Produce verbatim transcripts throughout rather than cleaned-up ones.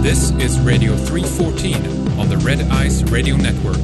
This is Radio three fourteen on the Red Ice Radio Network.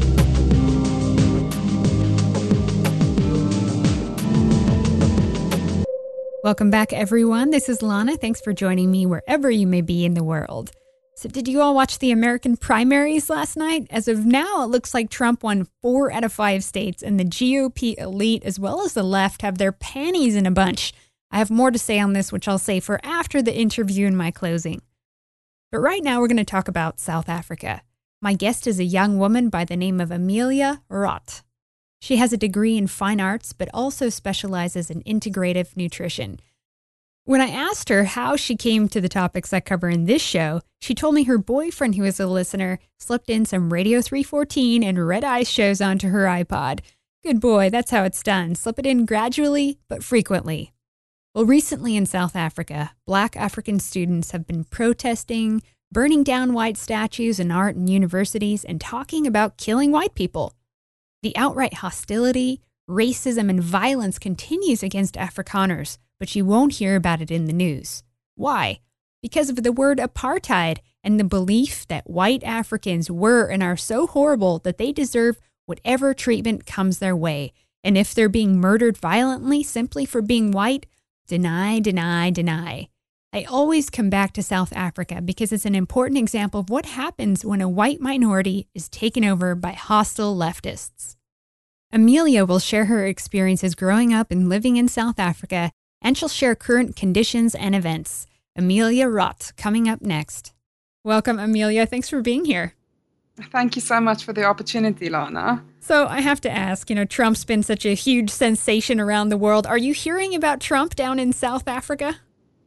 Welcome back, everyone. This is Lana. Thanks for joining me wherever you may be in the world. So did you all watch the American primaries last night? As of now, it looks like Trump won four out of five states, and the G O P elite, as well as the left, have their panties in a bunch. I have more to say on this, which I'll say for after the interview in my closing. But right now, we're going to talk about South Africa. My guest is a young woman by the name of Amelia Rott. She has a degree in fine arts, but also specializes in integrative nutrition. When I asked her how she came to the topics I cover in this show, she told me her boyfriend, who is a listener, slipped in some Radio three fourteen and Red Ice shows onto her iPod. Good boy, that's how it's done. Slip it in gradually, but frequently. Well, recently in South Africa, Black African students have been protesting, burning down white statues and art in universities, and talking about killing white people. The outright hostility, racism, and violence continues against Afrikaners, but you won't hear about it in the news. Why? Because of the word apartheid and the belief that white Africans were and are so horrible that they deserve whatever treatment comes their way. And if they're being murdered violently simply for being white, deny, deny, deny. I always come back to South Africa because it's an important example of what happens when a white minority is taken over by hostile leftists. Amelia will share her experiences growing up and living in South Africa, and she'll share current conditions and events. Amelia Rott, coming up next. Welcome, Amelia. Thanks for being here. Thank you so much for the opportunity, Lana. So I have to ask, you know, Trump's been such a huge sensation around the world. Are you hearing about Trump down in South Africa?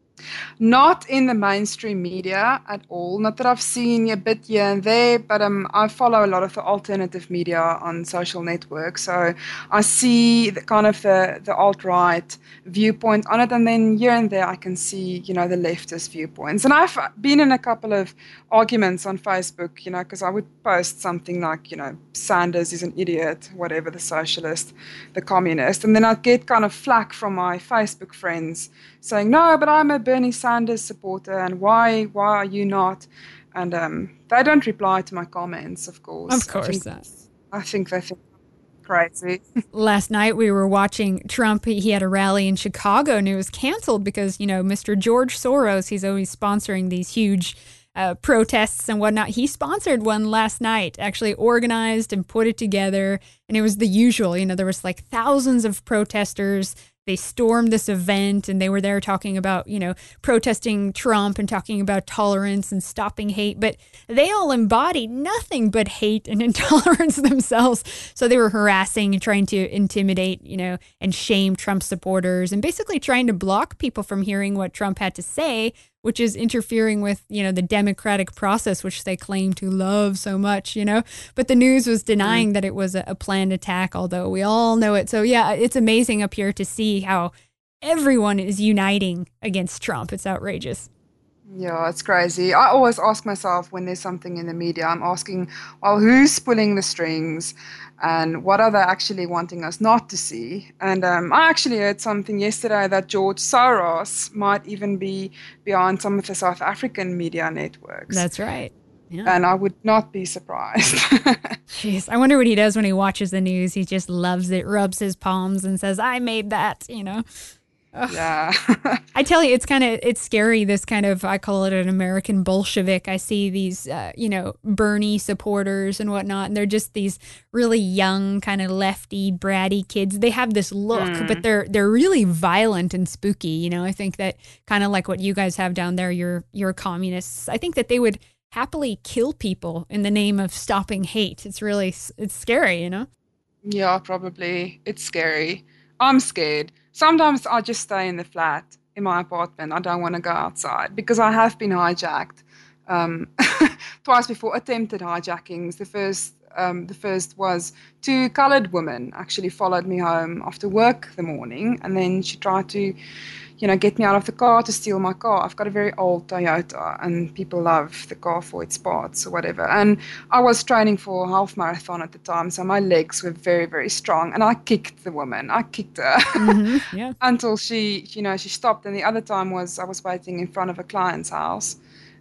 Not in the mainstream media at all. Not that I've seen a bit here and there, but um, I follow a lot of the alternative media on social networks. So I see the kind of the, the alt-right viewpoint on it, and then here and there I can see, you know, the leftist viewpoints. And I've been in a couple of arguments on Facebook, you know, because I would post something like, you know, Sanders is an idiot, whatever, the socialist, the communist. And then I'd get kind of flack from my Facebook friends saying, no, but I'm a Bernie Sanders supporter, and why why are you not? And um, they don't reply to my comments, of course. Of course I think, not. I think they think I'm crazy. Last night we were watching Trump. He had a rally in Chicago, and it was canceled because, you know, Mister George Soros, he's always sponsoring these huge uh, protests and whatnot. He sponsored one last night, actually organized and put it together, and it was the usual. You know, there was like thousands of protesters. They stormed this event, and they were there talking about, you know, protesting Trump and talking about tolerance and stopping hate. But they all embodied nothing but hate and intolerance themselves. So they were harassing and trying to intimidate, you know, and shame Trump supporters, and basically trying to block people from hearing what Trump had to say, which is interfering with, you know, the democratic process, which they claim to love so much, you know. But the news was denying mm. that it was a, a planned attack, although we all know it. So, yeah, it's amazing up here to see how everyone is uniting against Trump. It's outrageous. Yeah, it's crazy. I always ask myself when there's something in the media, I'm asking, well, who's pulling the strings and what are they actually wanting us not to see? And um, I actually heard something yesterday that George Soros might even be behind some of the South African media networks. That's right. Yeah. And I would not be surprised. Jeez, I wonder what he does when he watches the news. He just loves it, rubs his palms and says, I made that, you know. Ugh. Yeah. I tell you, it's kind of, it's scary, this kind of, I call it an American Bolshevik. I see these, uh, you know, Bernie supporters and whatnot, and they're just these really young, kind of lefty, bratty kids. They have this look, mm. but they're they're really violent and spooky, you know. I think that kind of like what you guys have down there, you're, you're communists. I think that they would happily kill people in the name of stopping hate. It's really, it's scary, you know? Yeah, probably. It's scary. I'm scared. Sometimes I just stay in the flat in my apartment. I don't want to go outside because I have been hijacked um, twice before, attempted hijackings. The first, um, the first was two colored women actually followed me home after work the morning, and then she tried to, you know, get me out of the car to steal my car. I've got a very old Toyota, and people love the car for its parts or whatever. And I was training for a half marathon at the time, so my legs were very, very strong. And I kicked the woman. I kicked her mm-hmm, yeah. until she, you know, she stopped. And the other time was I was waiting in front of a client's house,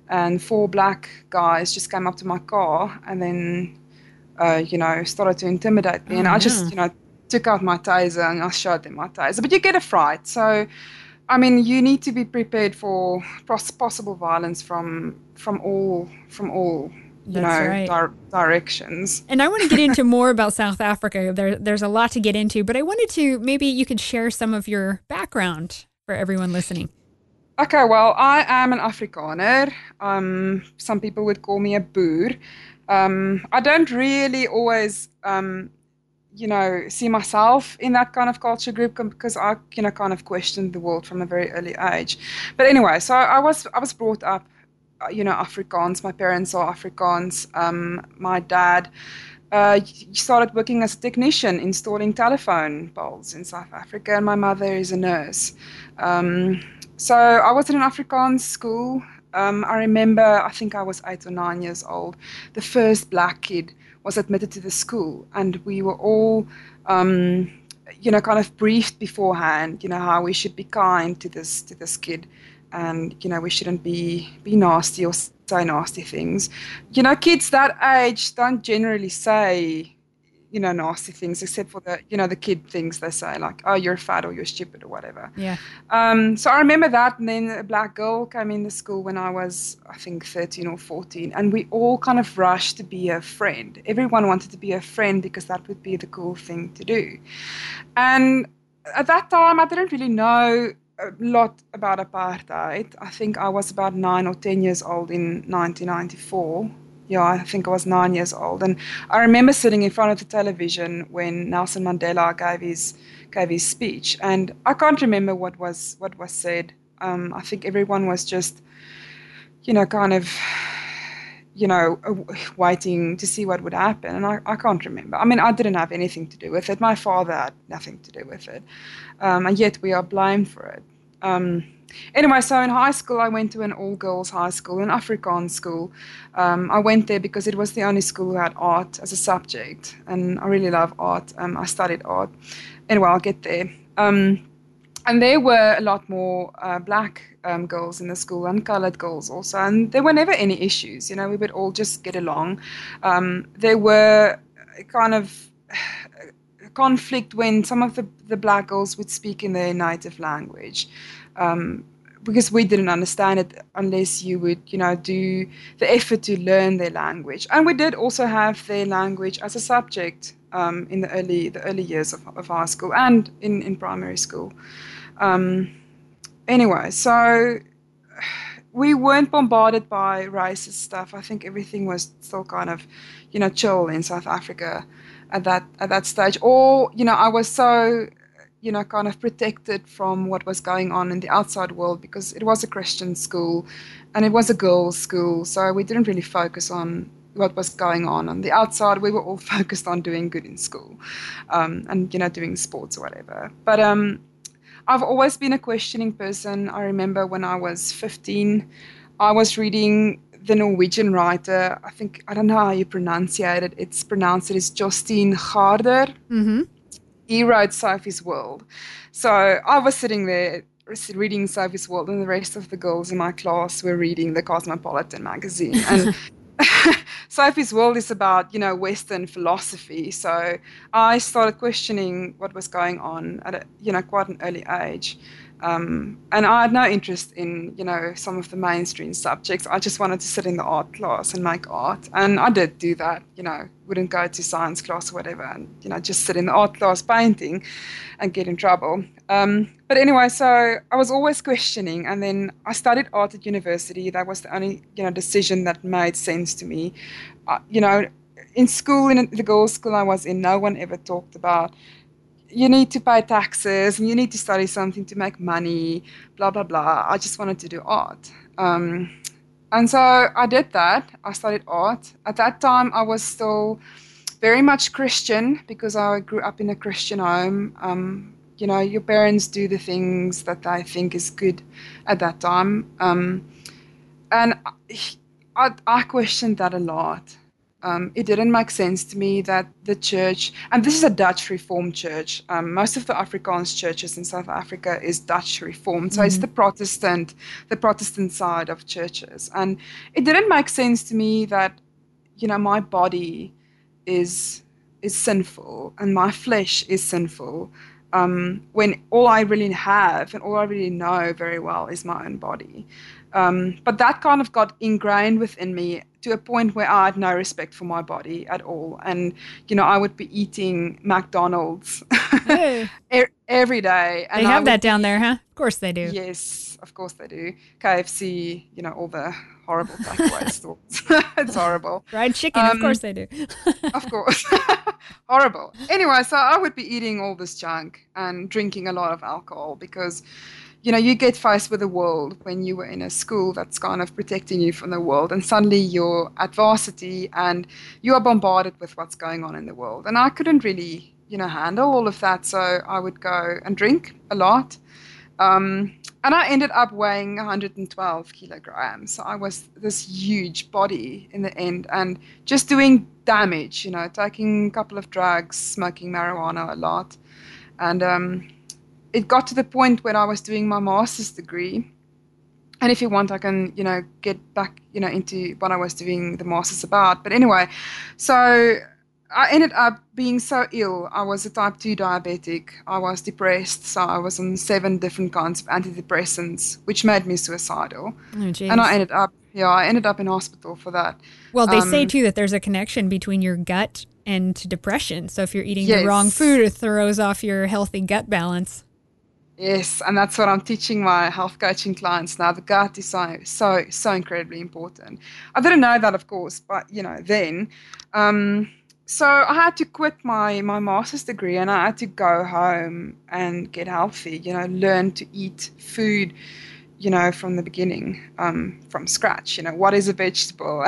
and four black guys just came up to my car and then, uh, you know, started to intimidate me. Oh, and I no. just, you know, took out my taser and I showed them my taser. But you get a fright. So, I mean, you need to be prepared for pos- possible violence from from all from all you That's know right. di- directions. And I want to get into more about South Africa. There, there's a lot to get into, but I wanted to, maybe you could share some of your background for everyone listening. Okay, well, I am an Afrikaner. Um, some people would call me a boer. Um, I don't really always, um, you know, see myself in that kind of culture group because I, you know, kind of questioned the world from a very early age. But anyway, so I was I was brought up, uh, you know, Afrikaans. My parents are Afrikaans. Um, my dad uh, started working as a technician installing telephone poles in South Africa, and my mother is a nurse. Um, so I was in an Afrikaans school. Um, I remember, I think I was eight or nine years old. The first black kid was admitted to the school, and we were all, um, you know, kind of briefed beforehand, you know, how we should be kind to this to this kid, and you know, we shouldn't be be nasty or say nasty things. You know, kids that age don't generally say, you know, nasty things, except for the, you know, the kid things they say, like, oh, you're fat or you're stupid or whatever. Yeah. Um, so I remember that, and then a black girl came in the school when I was, I think, thirteen or fourteen, and we all kind of rushed to be a friend. Everyone wanted to be a friend because that would be the cool thing to do. And at that time, I didn't really know a lot about apartheid. I think I was about nine or ten years old in nineteen ninety-four. Yeah, I think I was nine years old. And I remember sitting in front of the television when Nelson Mandela gave his gave his speech. And I can't remember what was what was said. Um, I think everyone was just, you know, kind of, you know, waiting to see what would happen. And I, I can't remember. I mean, I didn't have anything to do with it. My father had nothing to do with it. Um, and yet we are blamed for it. Um, anyway, so in high school, I went to an all-girls high school, an Afrikaans school. Um, I went there because it was the only school who had art as a subject, and I really love art. Um, I studied art. Anyway, I'll get there. Um, and there were a lot more uh, black um, girls in the school and colored girls also, and there were never any issues. You know, we would all just get along. Um, there were kind of conflict when some of the, the black girls would speak in their native language, um, because we didn't understand it unless you would, you know, do the effort to learn their language. And we did also have their language as a subject um, in the early the early years of, of high school and in, in primary school. Um, anyway, so we weren't bombarded by racist stuff. I think everything was still kind of, you know, chill in South Africa at that at that stage. Or, you know, I was so, you know, kind of protected from what was going on in the outside world because it was a Christian school and it was a girls' school. So we didn't really focus on what was going on on the outside. We were all focused on doing good in school, um, and, you know, doing sports or whatever. But um, I've always been a questioning person. I remember when I was fifteen, I was reading the Norwegian writer, I think, I don't know how you pronounce it, it's pronounced it as Jostein Gaarder. Mm-hmm. He wrote Sophie's World. So I was sitting there reading Sophie's World, and the rest of the girls in my class were reading the Cosmopolitan magazine. And Sophie's World is about, you know, Western philosophy. So I started questioning what was going on at a, you know, quite an early age. Um, and I had no interest in, you know, some of the mainstream subjects. I just wanted to sit in the art class and make art. And I did do that, you know, wouldn't go to science class or whatever, and, you know, just sit in the art class painting and get in trouble. Um, but anyway, so I was always questioning. And then I studied art at university. That was the only, you know, decision that made sense to me. Uh, you know, in school, in the girls' school I was in, no one ever talked about you need to pay taxes and you need to study something to make money, blah, blah, blah. I just wanted to do art. Um, and so I did that. I studied art. At that time, I was still very much Christian because I grew up in a Christian home. Um, you know, your parents do the things that they think is good at that time. Um, and I, I questioned that a lot. Um, it didn't make sense to me that the church, and this is a Dutch Reformed church. Um, most of the Afrikaans churches in South Africa is Dutch Reformed, so mm-hmm. it's the Protestant, the Protestant side of churches. And it didn't make sense to me that, you know, my body is is sinful and my flesh is sinful. Um, when all I really have and all I really know very well is my own body. Um, but that kind of got ingrained within me to a point where I had no respect for my body at all. And, you know, I would be eating McDonald's hey. every day. And they have that down be, there, huh? Of course they do. Yes, of course they do. K F C, you know, all the horrible takeaway stores. It's horrible. Fried chicken, um, of course they do. Of course. Horrible. Anyway, so I would be eating all this junk and drinking a lot of alcohol because, you know, you get faced with the world when you were in a school that's kind of protecting you from the world, and suddenly you're at varsity and you are bombarded with what's going on in the world. And I couldn't really, you know, handle all of that, so I would go and drink a lot. Um, and I ended up weighing one hundred twelve kilograms. So I was this huge body in the end and just doing damage, you know, taking a couple of drugs, smoking marijuana a lot. And um, it got to the point when I was doing my master's degree. And if you want, I can, you know, get back, you know, into what I was doing the master's about. But anyway, so I ended up being so ill. I was a type two diabetic. I was depressed. So I was on seven different kinds of antidepressants, which made me suicidal. Oh, geez. And I ended up, yeah, I ended up in hospital for that. Well, they um, say, too, that there's a connection between your gut and depression. So if you're eating yes. the wrong food, it throws off your healthy gut balance. Yes, and that's what I'm teaching my health coaching clients now. The gut is so, so, so incredibly important. I didn't know that, of course, but, you know, then... Um, So I had to quit my, my master's degree and I had to go home and get healthy, you know, learn to eat food, you know, from the beginning, um, from scratch, you know, what is a vegetable?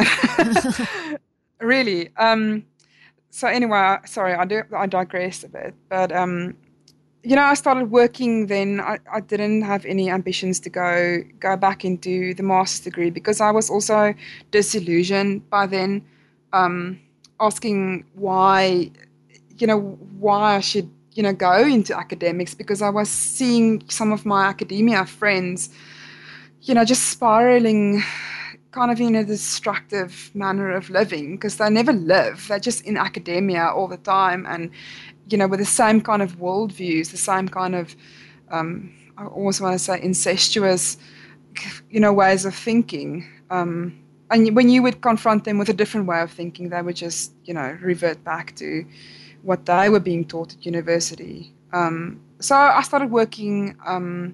Really. Um, so anyway, sorry, I, do, I digressed a bit. But, um, you know, I started working then. I, I didn't have any ambitions to go, go back into the master's degree because I was also disillusioned by then. Um asking why, you know, why I should, you know, go into academics because I was seeing some of my academia friends, you know, just spiraling kind of in a destructive manner of living because they never live. They're just in academia all the time and, you know, with the same kind of worldviews, the same kind of, um, I always want to say incestuous, you know, ways of thinking. Um, And when you would confront them with a different way of thinking, they would just, you know, revert back to what they were being taught at university. Um, so I started working, um,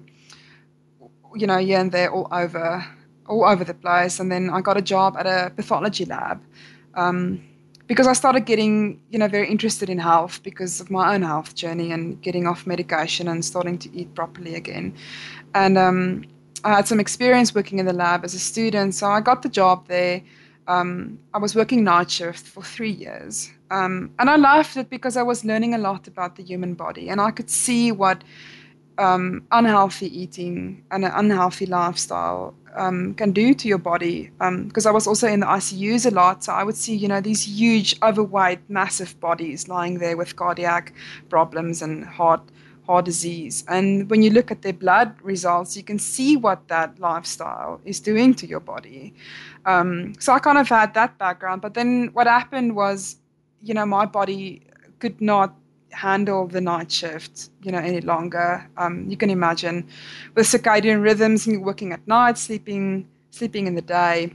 you know, here and there, all over, all over the place. And then I got a job at a pathology lab um, because I started getting, you know, very interested in health because of my own health journey and getting off medication and starting to eat properly again. And um, I had some experience working in the lab as a student, so I got the job there. Um, I was working night shift for three years. Um, and I loved it because I was learning a lot about the human body and I could see what um, unhealthy eating and an unhealthy lifestyle um, can do to your body. Because um, I was also in the I C Us a lot, so I would see, you know, these huge, overweight, massive bodies lying there with cardiac problems and heart heart disease. And when you look at their blood results, you can see what that lifestyle is doing to your body. Um, so I kind of had that background. But then what happened was, you know, my body could not handle the night shift, you know, any longer. Um, you can imagine with circadian rhythms, and working at night, sleeping, sleeping in the day,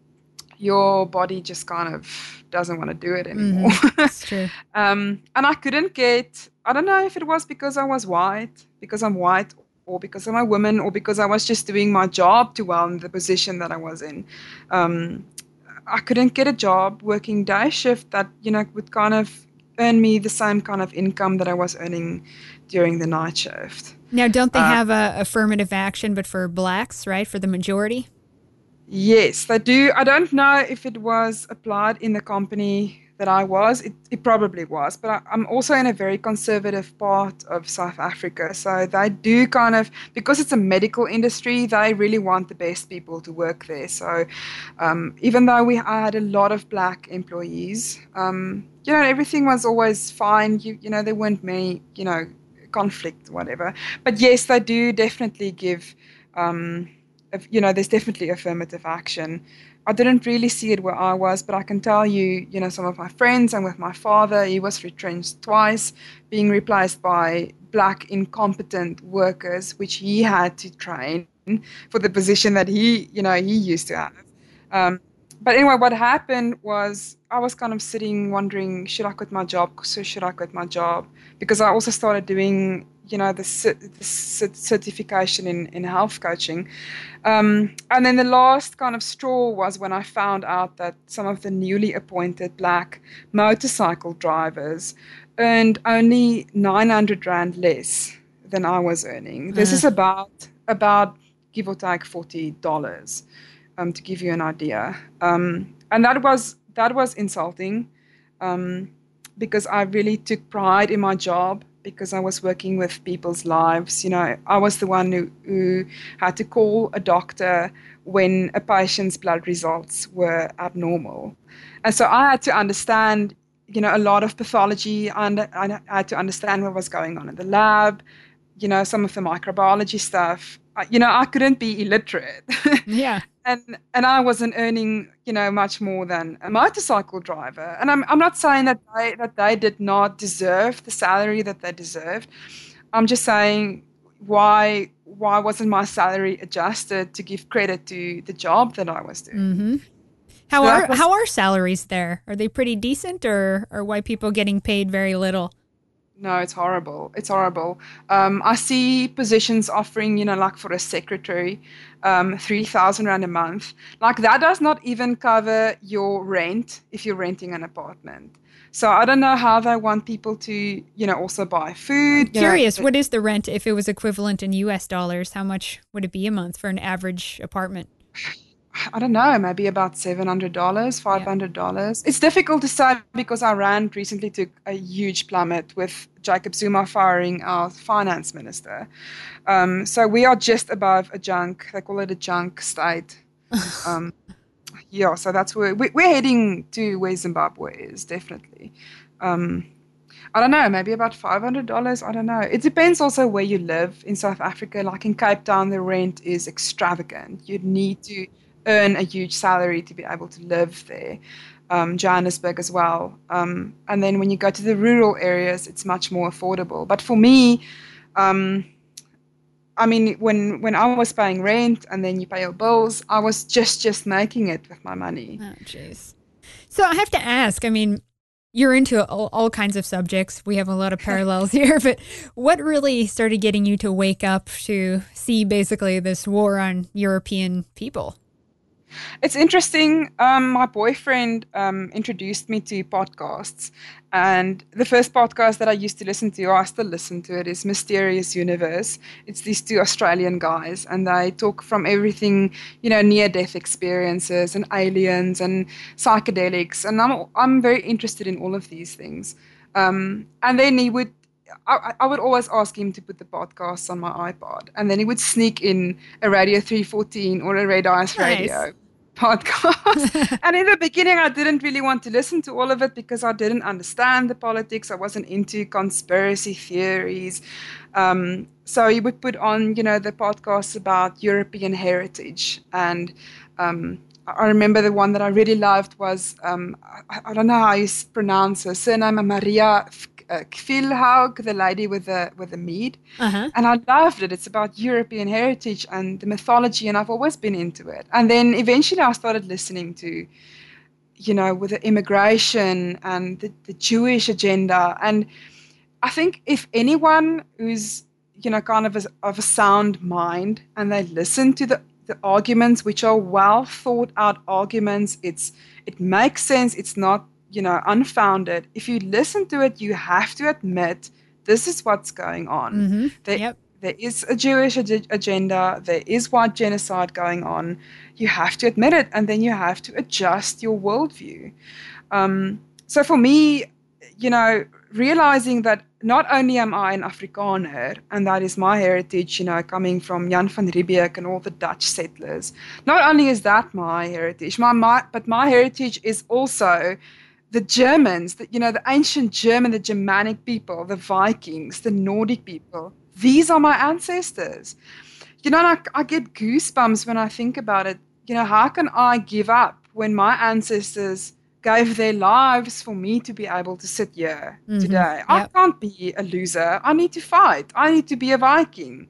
your body just kind of doesn't want to do it anymore. Mm, that's true. um, and I couldn't get, I don't know if it was because I was white, because I'm white, or because I'm a woman, or because I was just doing my job too well in the position that I was in. Um, I couldn't get a job working day shift that, you know, would kind of earn me the same kind of income that I was earning during the night shift. Now, don't they uh, have a affirmative action, but for blacks, right, for the majority? Yes, they do. I don't know if it was applied in the company that I was. It, it probably was, but I, I'm also in a very conservative part of South Africa. So they do kind of, because it's a medical industry, they really want the best people to work there. So um, even though we had a lot of black employees, um, you know, everything was always fine. You, you know, there weren't many, you know, conflict, whatever. But yes, they do definitely give, um, you know, there's definitely affirmative action. I didn't really see it where I was, but I can tell you, you know, some of my friends and with my father, he was retrenched twice, being replaced by black incompetent workers, which he had to train for the position that he, you know, he used to have. Um, but anyway, what happened was I was kind of sitting wondering, should I quit my job? So should I quit my job? Because I also started doing, you know, the, the certification in, in health coaching. Um, and then the last kind of straw was when I found out that some of the newly appointed black motorcycle drivers earned only nine hundred rand less than I was earning. Uh. This is about, about give or take forty dollars. Um, to give you an idea. Um, and that was that was insulting um, because I really took pride in my job because I was working with people's lives. You know, I was the one who, who had to call a doctor when a patient's blood results were abnormal. And so I had to understand, you know, a lot of pathology, and I had to understand what was going on in the lab, you know, some of the microbiology stuff. You know, I couldn't be illiterate. Yeah. And and I wasn't earning, you know, much more than a motorcycle driver. And I'm I'm not saying that they that they did not deserve the salary that they deserved. I'm just saying why why wasn't my salary adjusted to give credit to the job that I was doing? Mm-hmm. How So are was, how are salaries there? Are they pretty decent, or or white people getting paid very little? No, it's horrible. It's horrible. Um, I see positions offering, you know, like for a secretary, um, three thousand rand a month. Like that does not even cover your rent if you're renting an apartment. So I don't know how they want people to, you know, also buy food. I'm curious, know, what is the rent if it was equivalent in U S dollars? How much would it be a month for an average apartment? I don't know, maybe about seven hundred dollars, five hundred dollars. Yeah. It's difficult to say because our rand recently took a huge plummet with Jacob Zuma firing our finance minister. Um, so we are just above a junk, they call it a junk state. um, yeah, so that's where we, we're heading to where Zimbabwe is, definitely. Um, I don't know, maybe about five hundred dollars. I don't know. It depends also where you live in South Africa. Like in Cape Town, the rent is extravagant. You need to earn a huge salary to be able to live there. Um, Johannesburg as well. Um, and then when you go to the rural areas, it's much more affordable. But for me, um, I mean, when, when I was paying rent and then you pay your bills, I was just, just making it with my money. Oh, jeez. So I have to ask, I mean, you're into all, all kinds of subjects. We have a lot of parallels here, but what really started getting you to wake up to see basically this war on European people? It's interesting. Um, my boyfriend um, introduced me to podcasts. And the first podcast that I used to listen to, or I still listen to it, is Mysterious Universe. It's these two Australian guys, and they talk from everything, you know, near-death experiences and aliens and psychedelics. And I'm, I'm very interested in all of these things. Um, and then he would I, I would always ask him to put the podcasts on my iPod, and then he would sneak in a Radio three fourteen or a Red Ice nice. Radio podcast. And in the beginning, I didn't really want to listen to all of it because I didn't understand the politics. I wasn't into conspiracy theories. Um, so he would put on, you know, the podcasts about European heritage. And um, I remember the one that I really loved was, um, I, I don't know how you pronounce her surname, Maria Uh, Kvilhaug, the lady with the with the mead, uh-huh. And I loved it. It's about European heritage and the mythology, and I've always been into it. And then eventually I started listening to, you know, with the immigration and the, the Jewish agenda. And I think if anyone who's, you know, kind of a, of a sound mind and they listen to the, the arguments, which are well thought out arguments, it's it makes sense. It's not, you know, unfounded. If you listen to it, you have to admit this is what's going on. Mm-hmm. There, yep. there is a Jewish ag- agenda. There is white genocide going on. You have to admit it, and then you have to adjust your worldview. Um, so for me, you know, realizing that not only am I an Afrikaner, and that is my heritage, you know, coming from Jan van Riebeeck and all the Dutch settlers, not only is that my heritage, my, my but my heritage is also the Germans, the, you know, the ancient German, the Germanic people, the Vikings, the Nordic people. These are my ancestors. You know, I, I get goosebumps when I think about it. You know, how can I give up when my ancestors gave their lives for me to be able to sit here mm-hmm. today? Yep. I can't be a loser. I need to fight. I need to be a Viking.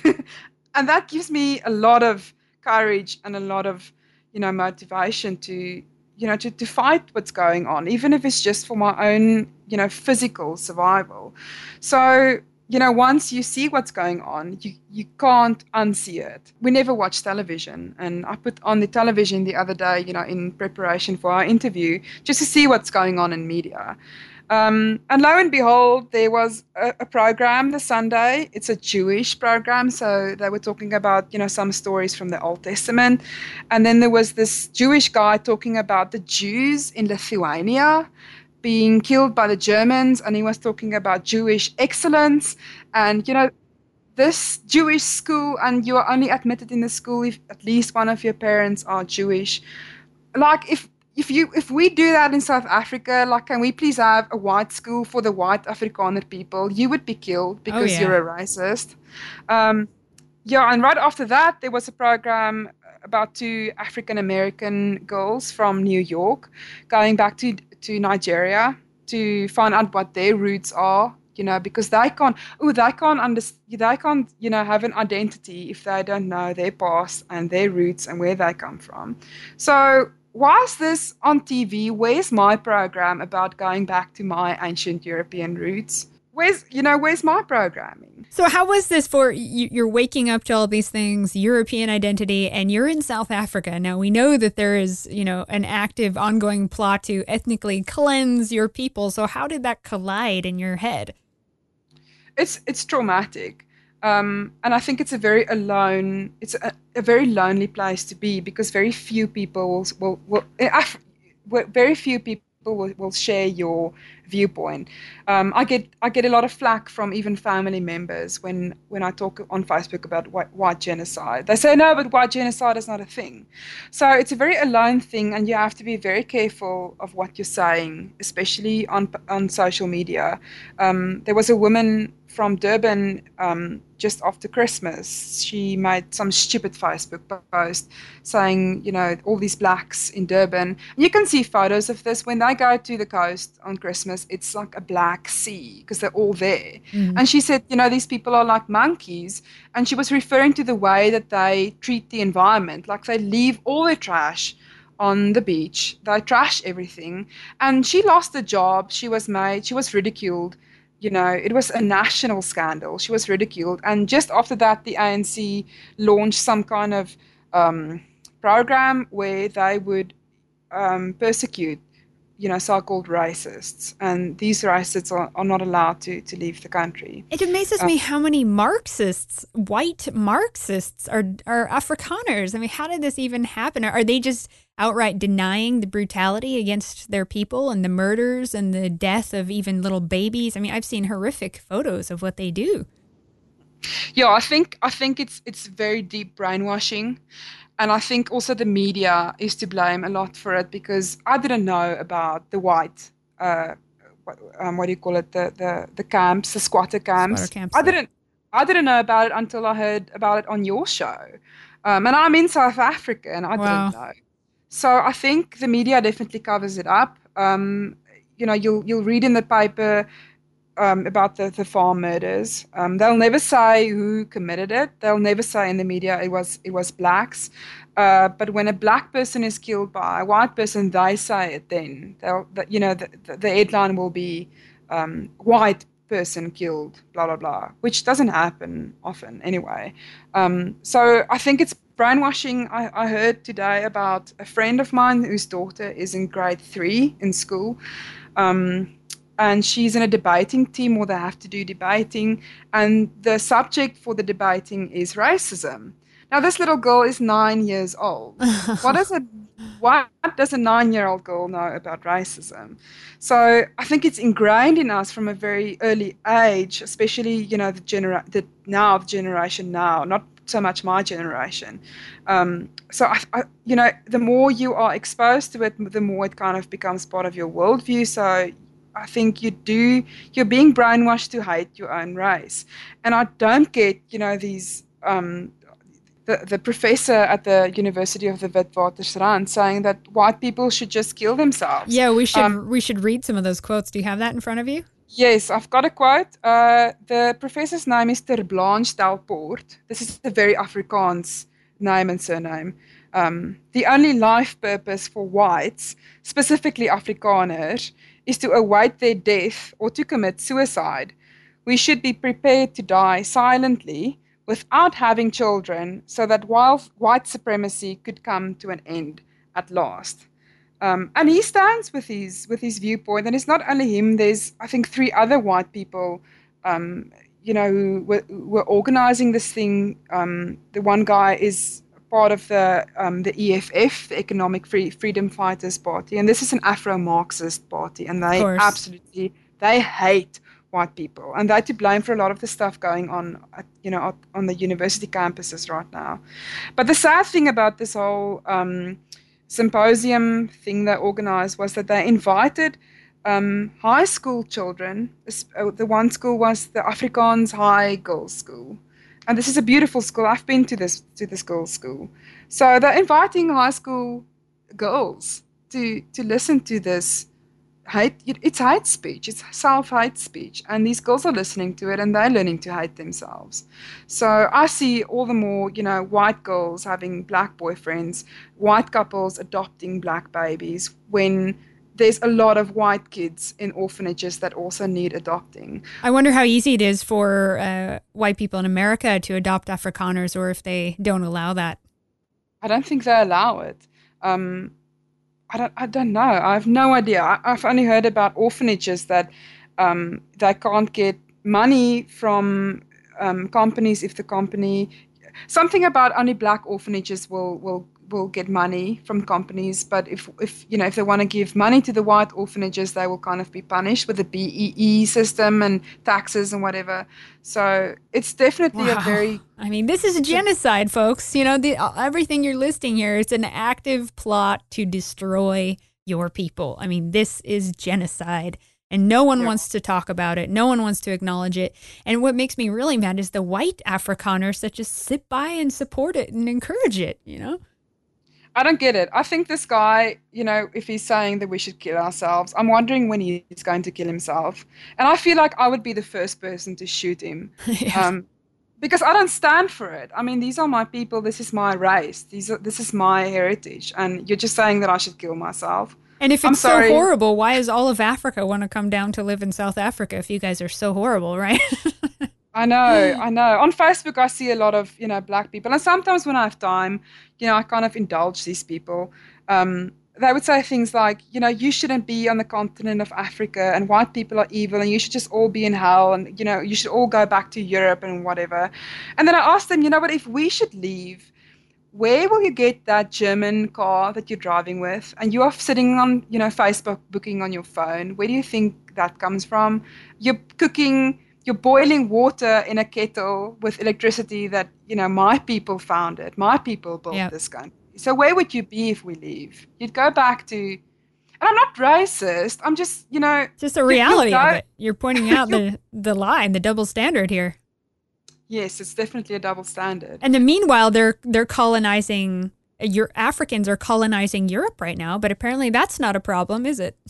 And that gives me a lot of courage and a lot of, you know, motivation to, you know, to, to fight what's going on, even if it's just for my own, you know, physical survival. So, you know, once you see what's going on, you, you can't unsee it. We never watch television. And I put on the television the other day, you know, in preparation for our interview, just to see what's going on in media. Um, and lo and behold, there was a, a program this Sunday. It's a Jewish program. So they were talking about, you know, some stories from the Old Testament. And then there was this Jewish guy talking about the Jews in Lithuania being killed by the Germans, and he was talking about Jewish excellence. And, you know, this Jewish school, and you are only admitted in the school if at least one of your parents are Jewish. Like, if if you if we do that in South Africa, like, can we please have a white school for the white Afrikaner people? You would be killed because oh, yeah. you're a racist. Um, yeah, and right after that, there was a program about two African-American girls from New York going back to to Nigeria to find out what their roots are, you know, because they can't, oh, they can't understand, they can't, you know, have an identity if they don't know their past and their roots and where they come from. So why is this on T V? Where's my program about going back to my ancient European roots? Where's, you know, where's my programming? So how was this for you? You're waking up to all these things, European identity, and you're in South Africa. Now, we know that there is, you know, an active ongoing plot to ethnically cleanse your people. So how did that collide in your head? It's it's traumatic. Um, and I think it's a very alone, it's a, a very lonely place to be, because very few people will, will, will, will very few people Will, will share your viewpoint. Um, I get I get a lot of flack from even family members when, when I talk on Facebook about white, white genocide. They say, no, but white genocide is not a thing. So it's a very alone thing, and you have to be very careful of what you're saying, especially on on social media. Um, there was a woman from Durban um, just after Christmas. She made some stupid Facebook post saying, you know, all these blacks in Durban. You can see photos of this. When they go to the coast on Christmas, it's like a black sea because they're all there. Mm-hmm. And she said, you know, these people are like monkeys. And she was referring to the way that they treat the environment. Like, they leave all their trash on the beach. They trash everything. And she lost a job. She was made, she was ridiculed. You know, it was a national scandal. She was ridiculed. And just after that, the A N C launched some kind of um, program where they would um, persecute, you know, so-called racists. And these racists are, are not allowed to, to leave the country. It amazes um, me how many Marxists, white Marxists, are, are Afrikaners. I mean, how did this even happen? Are they just outright denying the brutality against their people and the murders and the death of even little babies? I mean, I've seen horrific photos of what they do. Yeah, I think I think it's it's very deep brainwashing. And I think also the media is to blame a lot for it, because I didn't know about the white, uh, what, um, what do you call it, the the, the camps, the squatter camps. Squatter camps. I didn't I didn't know about it until I heard about it on your show. Um, and I'm in South Africa, and I wow. didn't know. So I think the media definitely covers it up. Um, you know, you'll you'll read in the paper um, about the, the farm murders. Um, they'll never say who committed it. They'll never say in the media it was it was blacks. Uh, but when a black person is killed by a white person, they say it. Then they'll, the, you know, the, the headline will be um, white person killed, blah blah blah, which doesn't happen often anyway. Um, so I think it's brainwashing. I, I heard today about a friend of mine whose daughter is in grade three in school, um, and she's in a debating team, or they have to do debating, and the subject for the debating is racism. Now, this little girl is nine years old. What does it what does a nine-year-old girl know about racism? So I think it's ingrained in us from a very early age, especially, you know, the genera- the now the generation now, not so much my generation. Um, so I, I, you know, the more you are exposed to it, the more it kind of becomes part of your worldview. So I think you do, you're being brainwashed to hate your own race. And I don't get, you know, these, um, the, the professor at the University of the Witwatersrand saying that white people should just kill themselves. Yeah, we should Um, we should read some of those quotes. Do you have that in front of you? yes, I've got a quote. Uh, the professor's name is Ter Blanche Delport. This is a very Afrikaans name and surname. Um, the only life purpose for whites, specifically Afrikaners, is to await their death or to commit suicide. We should be prepared to die silently without having children so that while white supremacy could come to an end at last. Um, and he stands with his with his viewpoint, and it's not only him. There's, I think, three other white people, um, you know, who were, who were organizing this thing. Um, the one guy is part of the um, the E F F, the Economic Free, Freedom Fighters Party, and this is an Afro-Marxist party, and they absolutely they hate white people, and they're to blame for a lot of the stuff going on, at, you know, on the university campuses right now. But the sad thing about this whole um, symposium thing they organized was that they invited um, high school children. The one school was the Afrikaans High Girls School. And this is a beautiful school. I've been to this to this girls' school. So they're inviting high school girls to, to listen to this hate. It's hate speech. It's self-hate speech. And these girls are listening to it and they're learning to hate themselves. So I see all the more, you know, white girls having black boyfriends, white couples adopting black babies when there's a lot of white kids in orphanages that also need adopting. I wonder how easy it is for uh, white people in America to adopt Afrikaners, or if they don't allow that. I don't think they allow it. Um, I don't. I don't know. I have no idea. I, I've only heard about orphanages that um, they can't get money from um, companies if the company. Something about only black orphanages will will. will get money from companies, but if, if you know, if they want to give money to the white orphanages, they will kind of be punished with the B E E system and taxes and whatever. So it's definitely wow. a very... I mean, this is genocide, folks. You know, the, everything you're listing here, it's an active plot to destroy your people. I mean, this is genocide. And no one yeah. wants to talk about it. No one wants to acknowledge it. And what makes me really mad is the white Afrikaners that just sit by and support it and encourage it, you know? I don't get it. I think this guy, you know, if he's saying that we should kill ourselves, I'm wondering when he's going to kill himself. And I feel like I would be the first person to shoot him. yeah. um, because I don't stand for it. I mean, these are my people. This is my race. These are, this is my heritage. And you're just saying that I should kill myself. And if it's so horrible, why does all of Africa want to come down to live in South Africa if you guys are so horrible, right? I know, I know. On Facebook, I see a lot of, you know, black people. And sometimes when I have time, you know, I kind of indulge these people. Um, they would say things like, you know, you shouldn't be on the continent of Africa and white people are evil and you should just all be in hell and, you know, you should all go back to Europe and whatever. And then I asked them, you know what, if we should leave, where will you get that German car that you're driving with? And you are sitting on, you know, Facebook booking on your phone. Where do you think that comes from? You're cooking... You're boiling water in a kettle with electricity that, you know, my people founded. My people built yep. this country. So where would you be if we leave? You'd go back to, and I'm not racist. I'm just, you know. Just the reality of it. You're pointing out the, the lie, the double standard here. Yes, it's definitely a double standard. And then meanwhile, they're they're colonizing, your Africans are colonizing Europe right now, but apparently that's not a problem, is it?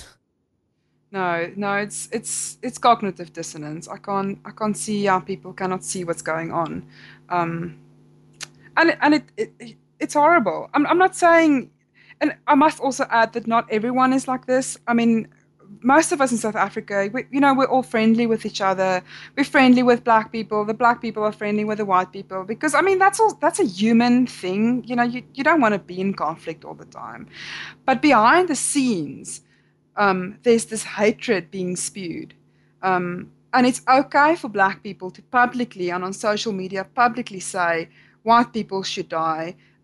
No, no, it's it's it's cognitive dissonance. I can't I can't see how people cannot see what's going on, um, and and it, it it's horrible. I'm I'm not saying, and I must also add that not everyone is like this. I mean, most of us in South Africa, we, you know, we're all friendly with each other. We're friendly with black people. The black people are friendly with the white people because I mean that's all that's a human thing. You know, you you don't want to be in conflict all the time, but behind the scenes. Um, there's this hatred being spewed. Um, and it's okay for black people to publicly and on social media publicly say white people should die.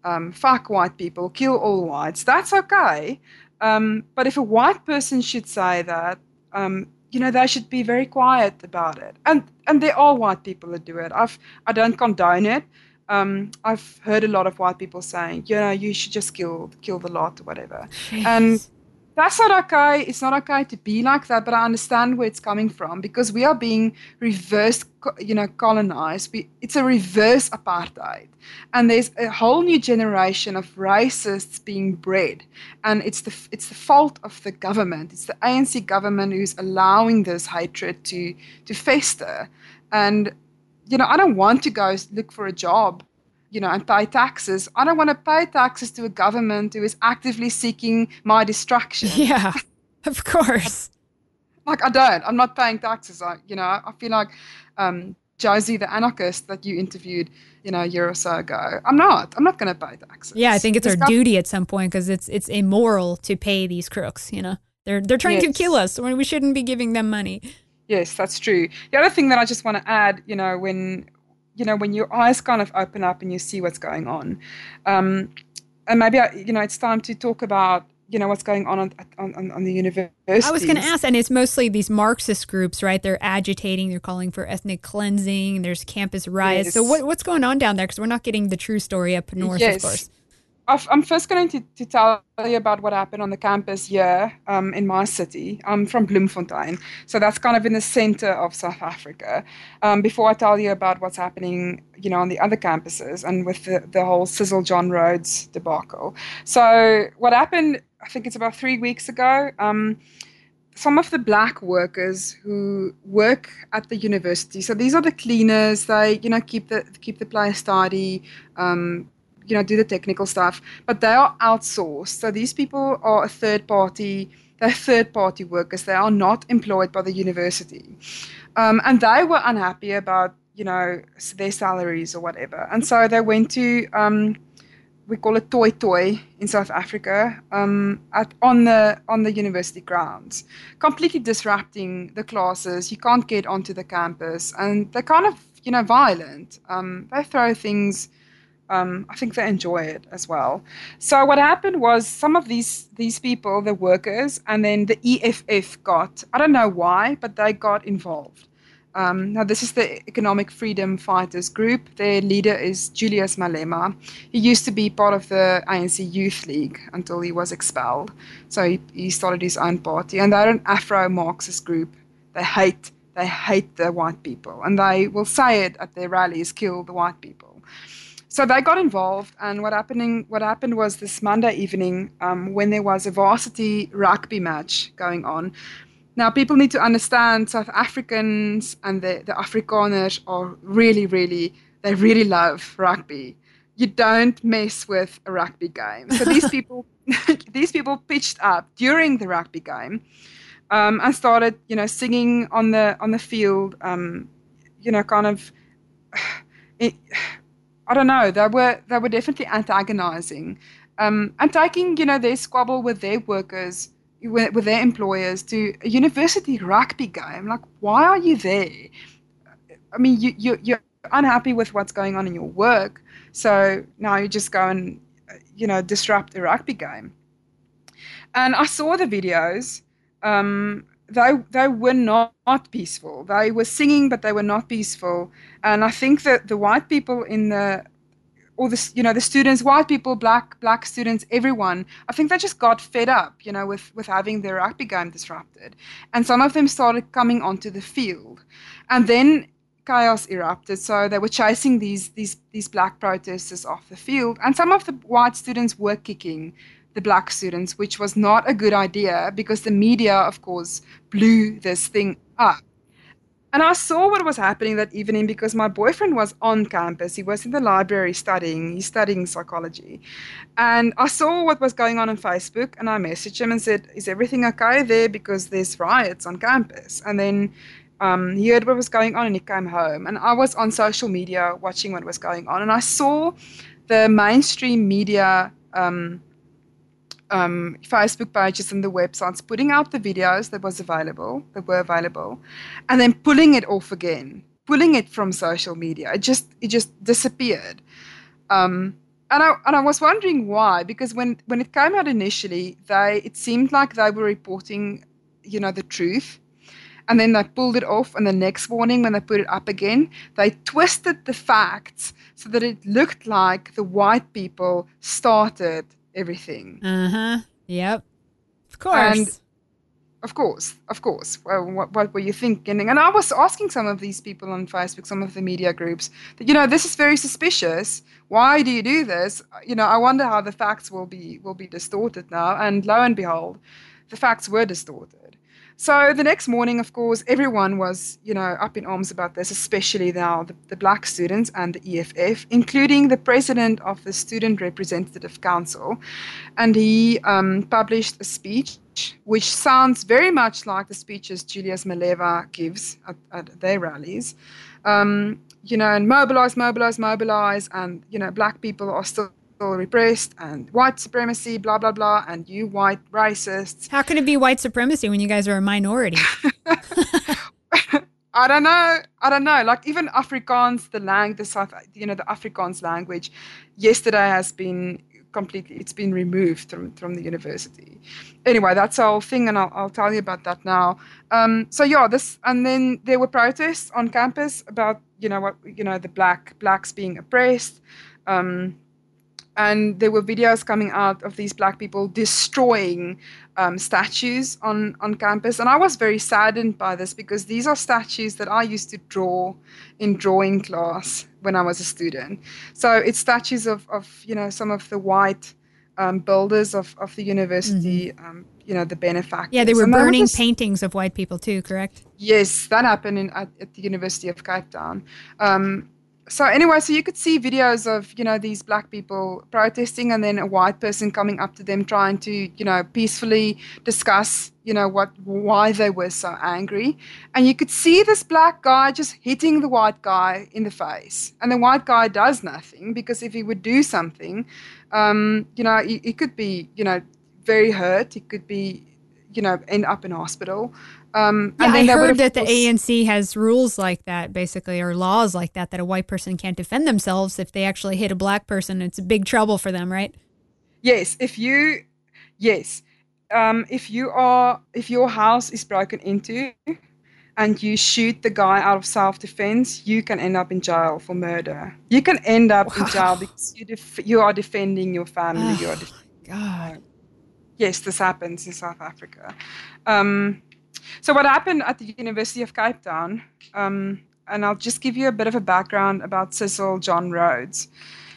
um, fuck white people, kill all whites, that's okay. Um, but if a white person should say that, um, you know, they should be very quiet about it. And and there are white people that do it. I've I don't condone it. Um, I've heard a lot of white people saying, you know, you should just kill kill the lot or whatever. Jeez. And that's not okay. It's not okay to be like that, but I understand where it's coming from because we are being reverse, you know, colonized. We, it's a reverse apartheid. And there's a whole new generation of racists being bred. And it's the it's the fault of the government. It's the A N C government who's allowing this hatred to to fester. And, you know, I don't want to go look for a job, you know, and pay taxes. I don't want to pay taxes to a government who is actively seeking my destruction. Yeah, of course. Like, I don't. I'm not paying taxes. I, you know, I feel like um, Josie the anarchist that you interviewed, you know, a year or so ago. I'm not. I'm not going to pay taxes. Yeah, I think it's This our gov- duty at some point because it's it's immoral to pay these crooks, you know. They're they're trying to Yes. kill us when we shouldn't be giving them money. Yes, that's true. The other thing that I just want to add, you know, when you know when your eyes kind of open up and you see what's going on, um, and maybe I, you know it's time to talk about you know what's going on on on, on the universities. I was going to ask, and it's mostly these Marxist groups, right? They're agitating, they're calling for ethnic cleansing. There's campus riots. Yes. So what what's going on down there? Because we're not getting the true story up north, Yes. of course. I've- I'm first going to, to tell you about what happened on the campus here um, in my city. I'm from Bloemfontein, so that's kind of in the center of South Africa. Um, before I tell you about what's happening, you know, on the other campuses and with the, the whole Sizzle John Rhodes debacle. So what happened, I think it's about three weeks ago, um, some of the black workers who work at the university, so these are the cleaners, they, you know, keep the, keep the place tidy, um, you know, do the technical stuff, but they are outsourced. So these people are a third party, they're third party workers. They are not employed by the university. Um, and they were unhappy about, you know, their salaries or whatever. And so they went to, um, we call it Toy Toy in South Africa, um, at, on the on the university grounds, completely disrupting the classes. You can't get onto the campus. And they're kind of, you know, violent. Um, they throw things. Um, I think they enjoy it as well. So what happened was some of these these people, the workers, and then the E F F got, I don't know why, but they got involved. Um, now this is the Economic Freedom Fighters group. Their leader is Julius Malema. He used to be part of the A N C Youth League until he was expelled. So he, he started his own party, and they're an Afro-Marxist group. They hate they hate the white people, and they will say it at their rallies: kill the white people. So they got involved, and what happening? What happened was this Monday evening, um, when there was a varsity rugby match going on. Now, people need to understand South Africans and the, the Afrikaners are really, really, they really love rugby. You don't mess with a rugby game. So these people, these people pitched up during the rugby game, um, and started, you know, singing on the on the field. Um, you know, kind of. It, I don't know. They were they were definitely antagonizing, um, and taking you know their squabble with their workers, with, with their employers to a university rugby game. Like, why are you there? I mean, you you you're unhappy with what's going on in your work, so now you just go and you know disrupt a rugby game. And I saw the videos. Um, they they were not, not peaceful. They were singing, but they were not peaceful. And I think that the white people in the, all the you know the students, white people, black black students, everyone, I think they just got fed up, you know, with with having their rugby game disrupted. And some of them started coming onto the field, and then chaos erupted. So they were chasing these these these black protesters off the field, and some of the white students were kicking the black students, which was not a good idea because the media, of course, blew this thing up. And I saw what was happening that evening because my boyfriend was on campus. He was in the library studying. He's studying psychology. And I saw what was going on on Facebook, and I messaged him and said, is everything okay there? Because there's riots on campus. And then um, he heard what was going on and he came home. And I was on social media watching what was going on. And I saw the mainstream media um, Um, Facebook pages and the websites putting out the videos that was available, that were available, and then pulling it off again, pulling it from social media. It just it just disappeared. Um, and I and I was wondering why, because when when it came out initially, they it seemed like they were reporting, you know, the truth, and then they pulled it off. And the next morning, when they put it up again, they twisted the facts so that it looked like the white people started everything. Uh huh. Yep. Of And course. of course, of course. Well, what, what were you thinking? And I was asking some of these people on Facebook, some of the media groups, that, you know, this is very suspicious. Why do you do this? You know, I wonder how the facts will be will be distorted now. And lo and behold, the facts were distorted. So the next morning, of course, everyone was, you know, up in arms about this, especially now the, the black students and the E F F, including the president of the Student Representative Council. And he um, published a speech which sounds very much like the speeches Julius Malema gives at, at their rallies. Um, you know, and mobilize, mobilize, mobilize, and, you know, black people are still repressed, and white supremacy, blah, blah, blah, and you white racists. How can it be white supremacy when you guys are a minority? I don't know. I don't know. Like even Afrikaans, the lang, the South, you know, the Afrikaans language, yesterday has been completely, it's been removed from, from the university. Anyway, that's the whole thing, and I'll, I'll tell you about that now. Um, so yeah, this, and then there were protests on campus about, you know, what, you know, the black blacks being oppressed. Um, And there were videos coming out of these black people destroying um, statues on, on campus. And I was very saddened by this, because these are statues that I used to draw in drawing class when I was a student. So it's statues of, of you know, some of the white um, builders of, of the university, mm-hmm. um, you know, the benefactors. Yeah, they were and burning they were just, paintings of white people too, correct? Yes, that happened in, at, at the University of Cape Town. Um, So anyway, so you could see videos of, you know, these black people protesting, and then a white person coming up to them trying to, you know, peacefully discuss, you know, what why they were so angry. And you could see this black guy just hitting the white guy in the face. And the white guy does nothing, because if he would do something, um, you know, he, he could be, you know, very hurt. He could be, you know, end up in hospital. Um, yeah, and then I heard that course, the A N C has rules like that, basically, or laws like that, that a white person can't defend themselves if they actually hit a black person. It's big trouble for them, right? Yes, if you, yes, um, if you are, if your house is broken into, and you shoot the guy out of self-defense, you can end up in jail for murder. You can end up wow. in jail because you def- you are defending your family. Oh, you are defending God. Yes, this happens in South Africa. Um, So what happened at the University of Cape Town, um, and I'll just give you a bit of a background about Cecil John Rhodes.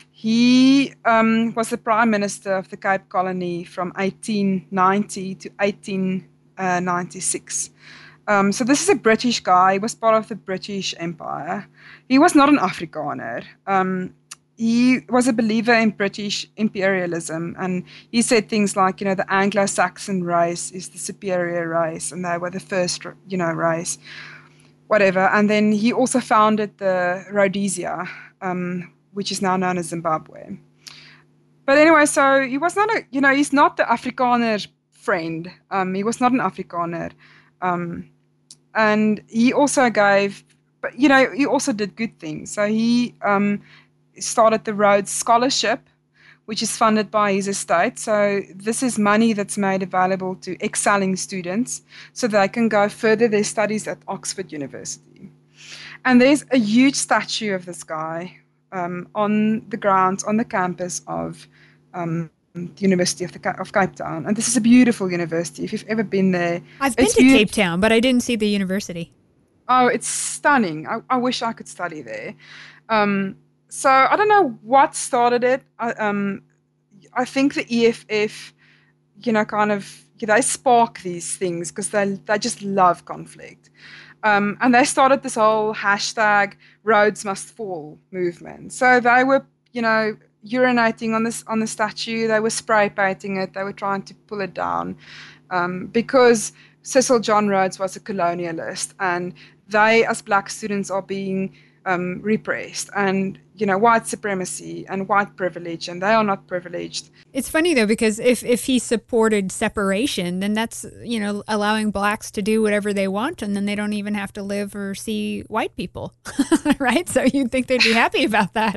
He um, was the Prime Minister of the Cape Colony from eighteen ninety to eighteen ninety-six. Um, so this is a British guy. He was part of the British Empire. He was not an Afrikaner. Um, He was a believer in British imperialism, and he said things like, you know, the Anglo-Saxon race is the superior race, and they were the first, you know, race, whatever. And then he also founded the Rhodesia, um, which is now known as Zimbabwe. But anyway, so he was not a, you know, he's not the Afrikaner friend. Um, he was not an Afrikaner. Um, and he also gave, but, you know, he also did good things. So he... Um, started the Rhodes Scholarship, which is funded by his estate. So this is money that's made available to excelling students so they can go further their studies at Oxford University. And there's a huge statue of this guy um, on the grounds, on the campus of um, the University of, the, of Cape Town. And this is a beautiful university. If you've ever been there. I've been to Cape Town, but I didn't see the university. Oh, it's stunning. I, I wish I could study there. Um, So I don't know what started it. I, um, I think the E F F, you know, kind of, they spark these things because they they just love conflict. Um, and they started this whole hashtag Rhodes Must Fall movement. So they were, you know, urinating on this on the statue. They were spray painting it. They were trying to pull it down um, because Cecil John Rhodes was a colonialist, and they, as black students, are being Um, repressed, and, you know, white supremacy and white privilege, and they are not privileged. It's funny though, because if if he supported separation, then that's, you know, allowing blacks to do whatever they want, and then they don't even have to live or see white people, right? So you'd think they'd be happy about that.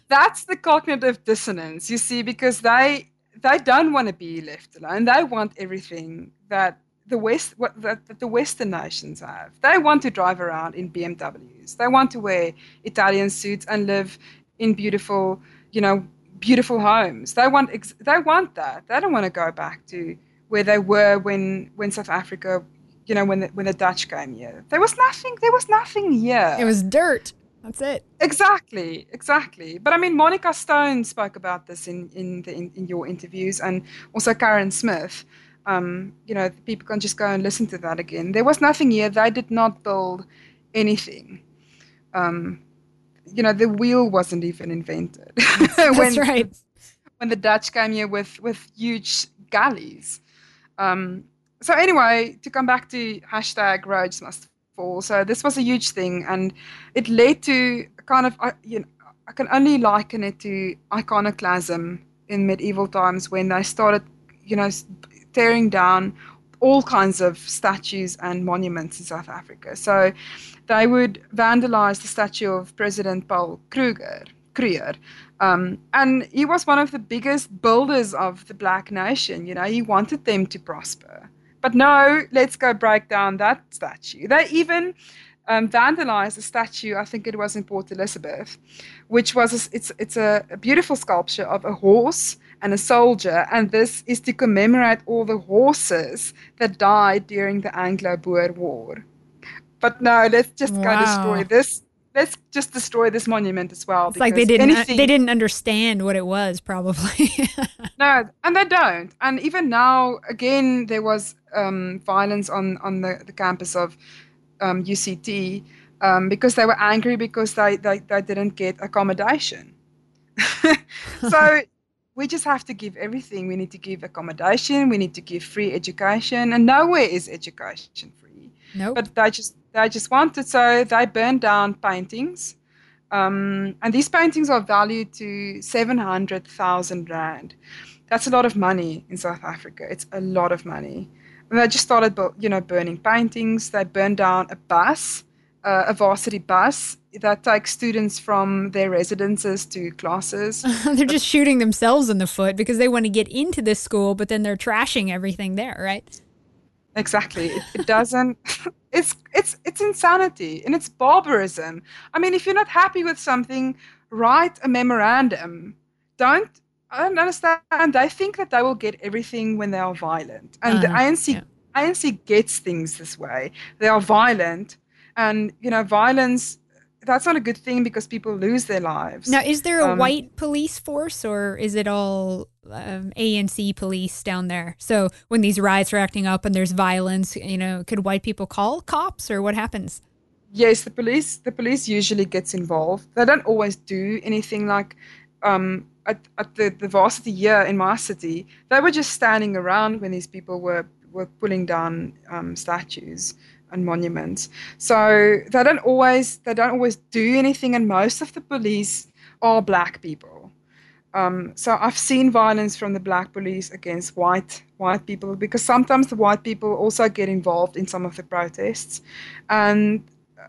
That's the cognitive dissonance, you see, because they they don't want to be left alone. They want everything that the West what that, that the Western nations have. They want to drive around in B M Ws. They want to wear Italian suits and live in beautiful, you know, beautiful homes. They want ex- they want that. They don't want to go back to where they were when when South Africa, you know, when the, when the Dutch came here. There was nothing. There was nothing here. It was dirt. That's it. Exactly, exactly. But I mean, Monica Stone spoke about this in in, the, in, in your interviews, and also Karen Smith. Um, you know, people can just go and listen to that again. There was nothing here. They did not build anything. Um, you know, the wheel wasn't even invented. That's when, right. When the Dutch came here with with huge galleys. Um, so anyway, to come back to hashtag Rhodes Must Fall. So this was a huge thing, and it led to kind of, uh, you know, I can only liken it to iconoclasm in medieval times when they started, you know, tearing down all kinds of statues and monuments in South Africa. So they would vandalize the statue of President Paul Kruger, Kruger. Um, and he was one of the biggest builders of the Black nation. You know, he wanted them to prosper. But no, let's go break down that statue. They even um, vandalized a statue, I think it was in Port Elizabeth, which was, a, it's, it's a, a beautiful sculpture of a horse and a soldier. And this is to commemorate all the horses that died during the Anglo-Boer War. But no, let's just Wow. go destroy this. Let's just destroy this monument as well. It's like they didn't anything, they didn't understand what it was, probably. No, and they don't. And even now, again, there was um, violence on, on the, the campus of um, U C T um, because they were angry because they, they, they didn't get accommodation. So we just have to give everything. We need to give accommodation. We need to give free education. And nowhere is education free. Nope. But they just, they just wanted, so they burned down paintings. Um, and these paintings are valued to seven hundred thousand rand. That's a lot of money in South Africa. It's a lot of money. And they just started, you know, burning paintings. They burned down a bus, uh, a varsity bus that takes students from their residences to classes. They're just shooting themselves in the foot because they want to get into this school, but then they're trashing everything there, right? Exactly. It, it doesn't. It's it's it's insanity and it's barbarism. I mean, if you're not happy with something, write a memorandum. Don't. I don't understand. They think that they will get everything when they are violent, and Uh-huh. the I N C Yeah. I N C gets things this way. They are violent, and you know, violence. That's not a good thing because people lose their lives. Now, is there a Um, white police force, or is it all um, A N C police down there? So when these riots are acting up and there's violence, you know, could white people call cops, or what happens? Yes, the police. The police usually gets involved. They don't always do anything like um, at, at the, the varsity here in my city. They were just standing around when these people were were pulling down um, statues and monuments. So they don't always they don't always do anything. And most of the police are black people. Um, so I've seen violence from the black police against white white people because sometimes the white people also get involved in some of the protests, and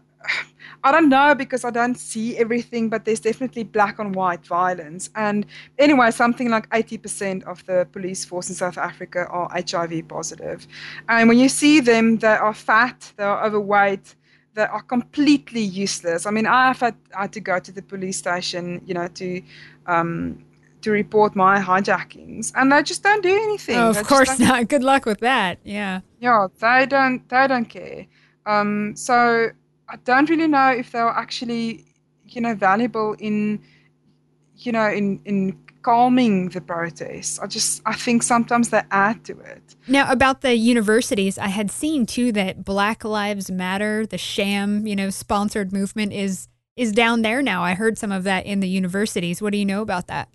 I don't know because I don't see everything, but there's definitely black on white violence. And anyway, something like eighty percent of the police force in South Africa are H I V positive. And when you see them, they are fat, they are overweight, they are completely useless. I mean, I have had, I had to go to the police station, you know, to um, to report my hijackings, and they just don't do anything. Oh, They of just course don't- not. Good luck with that. Yeah. Yeah, they don't they don't care. Um, so I don't really know if they're actually, you know, valuable in, you know, in in calming the protests. I just I think sometimes they add to it. Now, about the universities, I had seen too that Black Lives Matter, the sham, you know, sponsored movement is is down there now. I heard some of that in the universities. What do you know about that?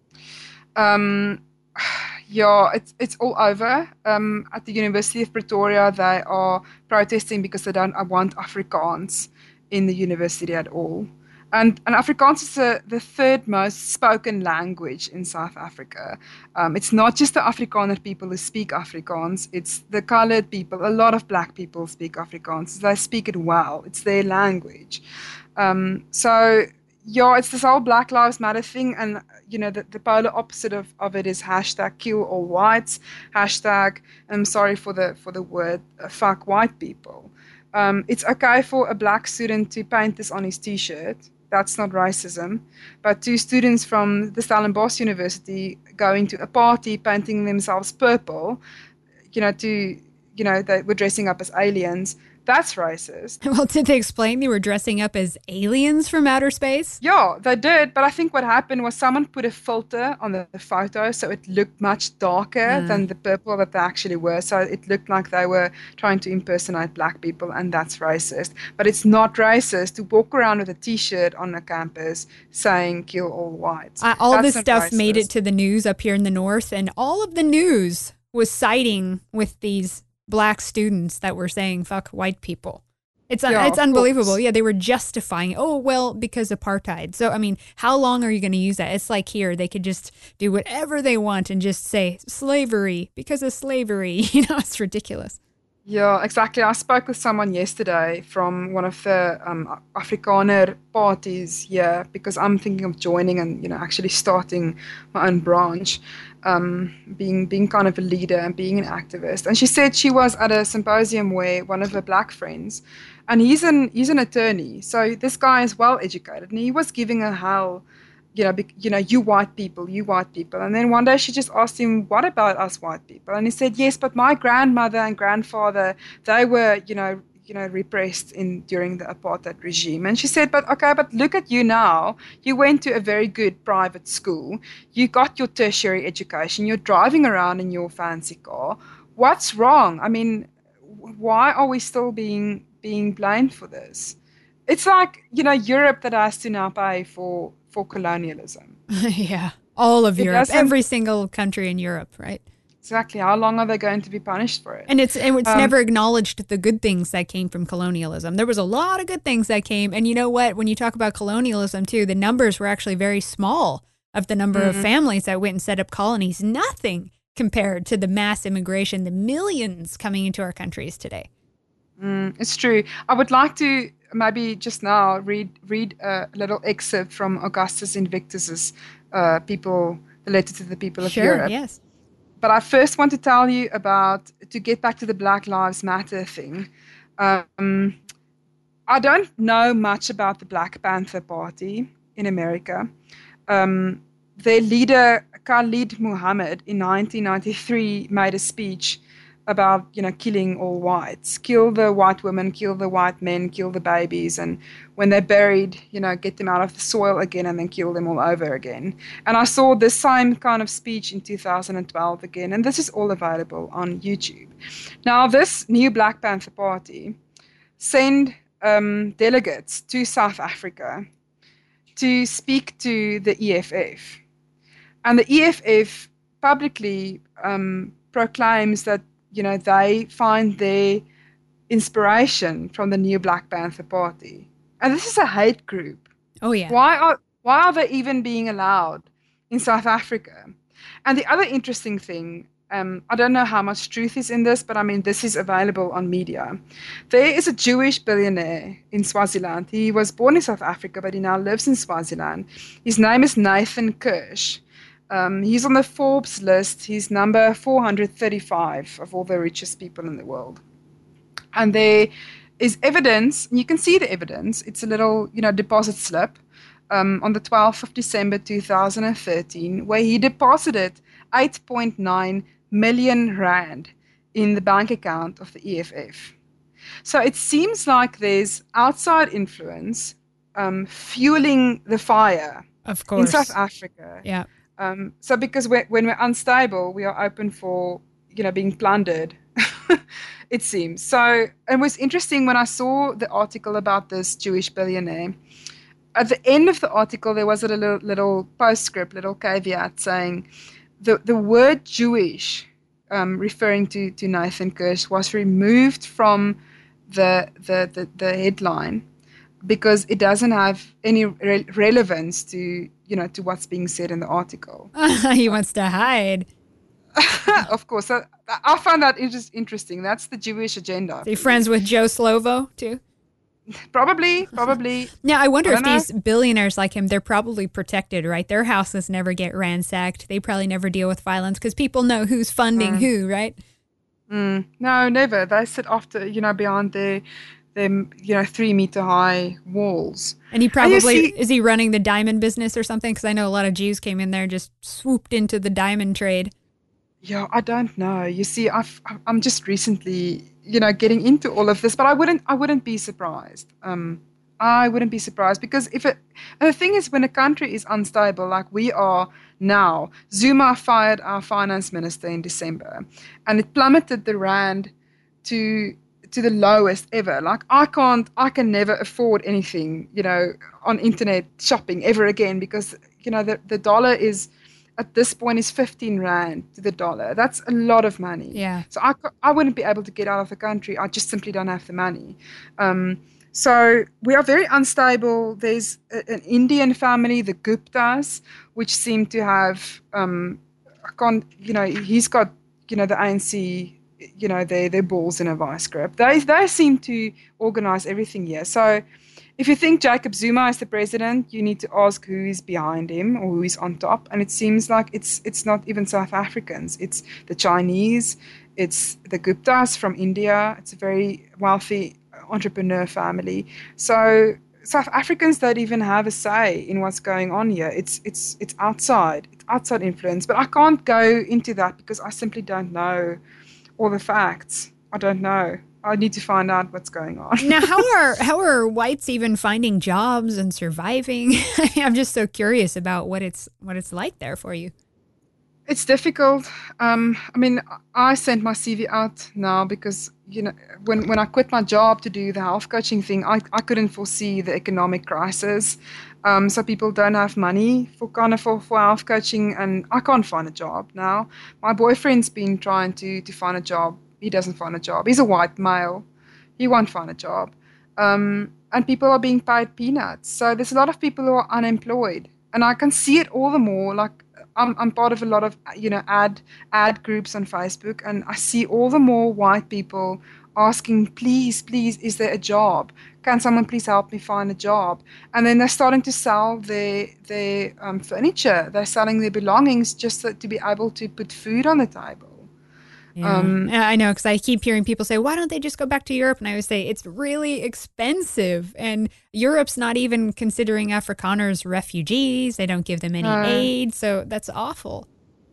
Um, yeah, it's it's all over. Um, at the University of Pretoria, they are protesting because they don't want Afrikaans in the university at all. And, and Afrikaans is a, the third most spoken language in South Africa. Um, it's not just the Afrikaner people who speak Afrikaans, it's the colored people. A lot of black people speak Afrikaans. They speak it well. It's their language. Um, so, yeah, it's this whole Black Lives Matter thing, and you know the, the polar opposite of, of it is hashtag kill all whites, hashtag I'm sorry for the for the word uh, fuck white people. Um, it's okay for a black student to paint this on his T-shirt. That's not racism. But two students from the Stellenbosch University going to a party painting themselves purple, you know, to you know they were dressing up as aliens. That's racist. Well, did they explain they were dressing up as aliens from outer space? Yeah, they did. But I think what happened was someone put a filter on the, the photo so it looked much darker uh. than the purple that they actually were. So it looked like they were trying to impersonate black people, and that's racist. But it's not racist to walk around with a T-shirt on a campus saying kill all whites. Uh, all that's this stuff racist. Made it to the news up here in the north, and all of the news was siding with these black students that were saying fuck white people. It's un- yeah, it's unbelievable. course. Yeah, they were justifying, oh, well, because apartheid. So, I mean, how long are you going to use that? It's like here, they could just do whatever they want and just say slavery because of slavery. You know, it's ridiculous. Yeah, exactly. I spoke with someone yesterday from one of the um, Afrikaner parties here because I'm thinking of joining and, you know, actually starting my own branch, um, being being kind of a leader and being an activist. And she said she was at a symposium where one of her black friends, and he's an he's an attorney, so this guy is well educated, and he was giving her hell. You know, be, you know, you white people, you white people. And then one day she just asked him, what about us white people? And he said, yes, but my grandmother and grandfather, they were, you know, you know, repressed in during the apartheid regime. And she said, but okay, but look at you now. You went to a very good private school. You got your tertiary education. You're driving around in your fancy car. What's wrong? I mean, why are we still being being blamed for this? It's like, you know, Europe that has to now pay for for colonialism. Yeah, all of it Europe, every single country in Europe, right? Exactly. How long are they going to be punished for it? And it's and it's um, never acknowledged the good things that came from colonialism. There was a lot of good things that came. And you know what? When you talk about colonialism, too, the numbers were actually very small of the number mm-hmm. of families that went and set up colonies. Nothing compared to the mass immigration, the millions coming into our countries today. Mm, it's true. I would like to maybe just now read read a little excerpt from Augustus Invictus's uh, people, the letter to the people of sure, Europe. Yes. But I first want to tell you about, to get back to the Black Lives Matter thing. Um, I don't know much about the Black Panther Party in America. Um, their leader, Khalid Muhammad, in nineteen ninety-three made a speech about, you know, killing all whites, kill the white women, kill the white men, kill the babies, and when they're buried, you know, get them out of the soil again and then kill them all over again. And I saw the same kind of speech in two thousand twelve again, and this is all available on YouTube. Now, this new Black Panther Party sent um, delegates to South Africa to speak to the E F F. And the E F F publicly um, proclaims that, you know, they find their inspiration from the new Black Panther Party. And this is a hate group. Oh, yeah. Why are why are they even being allowed in South Africa? And the other interesting thing, um, I don't know how much truth is in this, but I mean, this is available on media. There is a Jewish billionaire in Swaziland. He was born in South Africa, but he now lives in Swaziland. His name is Nathan Kirsch. Um, he's on the Forbes list. He's number four hundred thirty-five of all the richest people in the world. And there is evidence, and you can see the evidence. It's a little, you know, deposit slip um, on the twelfth of December two thousand thirteen, where he deposited eight point nine million rand in the bank account of the E F F. So it seems like there's outside influence um, fueling the fire of course. in South Africa. Yeah. Um, so because we're, when we're unstable, we are open for, you know, being plundered, it seems. So it was interesting when I saw the article about this Jewish billionaire. At the end of the article, there was a little, little postscript, little caveat saying the, the word Jewish, um, referring to, to Nathan Kirsch, was removed from the, the, the, the headline because it doesn't have any re- relevance to, you know, to what's being said in the article. He wants to hide. Of course. I, I found that just interesting. That's the Jewish agenda. Are you friends with Joe Slovo, too? Probably, probably. Now, I wonder I if don't know. these billionaires like him, they're probably protected, right? Their houses never get ransacked. They probably never deal with violence because people know who's funding Mm. who, right? Mm. No, never. They sit after, you know, behind their, their, you know, three meter high walls. And he And probably, you see, is he running the diamond business or something? Because I know a lot of Jews came in there and just swooped into the diamond trade. yeah, I don't know. You see, I've, I'm just recently, you know, getting into all of this, but I wouldn't, I wouldn't be surprised. Um, I wouldn't be surprised because if it, and the thing is, when a country is unstable, like we are now, Zuma fired our finance minister in December, and it plummeted the rand to to the lowest ever. Like I can't, I can never afford anything, you know, on internet shopping ever again because you know the the dollar is at this point is fifteen rand to the dollar. That's a lot of money. Yeah. So I, I wouldn't be able to get out of the country. I just simply don't have the money. Um, so we are very unstable. There's a, an Indian family, the Guptas, which seem to have, um, I can't, you know, he's got, you know, the A N C, you know, their their balls in a vice grip. They they seem to organize everything here. So if you think Jacob Zuma is the president, you need to ask who is behind him or who is on top. And it seems like it's it's not even South Africans. It's the Chinese. It's the Guptas from India. It's a very wealthy entrepreneur family. So South Africans don't even have a say in what's going on here. It's it's it's outside. It's outside influence. But I can't go into that because I simply don't know all the facts. I don't know. I need to find out what's going on. Now, how are how are whites even finding jobs and surviving? I'm just so curious about what it's what it's like there for you. It's difficult. Um, I mean, I sent my C V out now because, you know, when, when I quit my job to do the health coaching thing, I, I couldn't foresee the economic crisis. Um, so people don't have money for kind of for, for health coaching, and I can't find a job now. My boyfriend's been trying to, to find a job. He doesn't find a job. He's a white male. He won't find a job. Um, and people are being paid peanuts. So there's a lot of people who are unemployed. And I can see it all the more. Like I'm, I'm part of a lot of, you know, ad ad groups on Facebook, and I see all the more white people asking, please, please, is there a job? Can someone please help me find a job? And then they're starting to sell their their um, furniture. They're selling their belongings just to, to be able to put food on the table. Yeah. Um, Yeah, I know, because I keep hearing people say, why don't they just go back to Europe? And I always say, it's really expensive. And Europe's not even considering Afrikaners refugees. They don't give them any No. aid. So that's awful.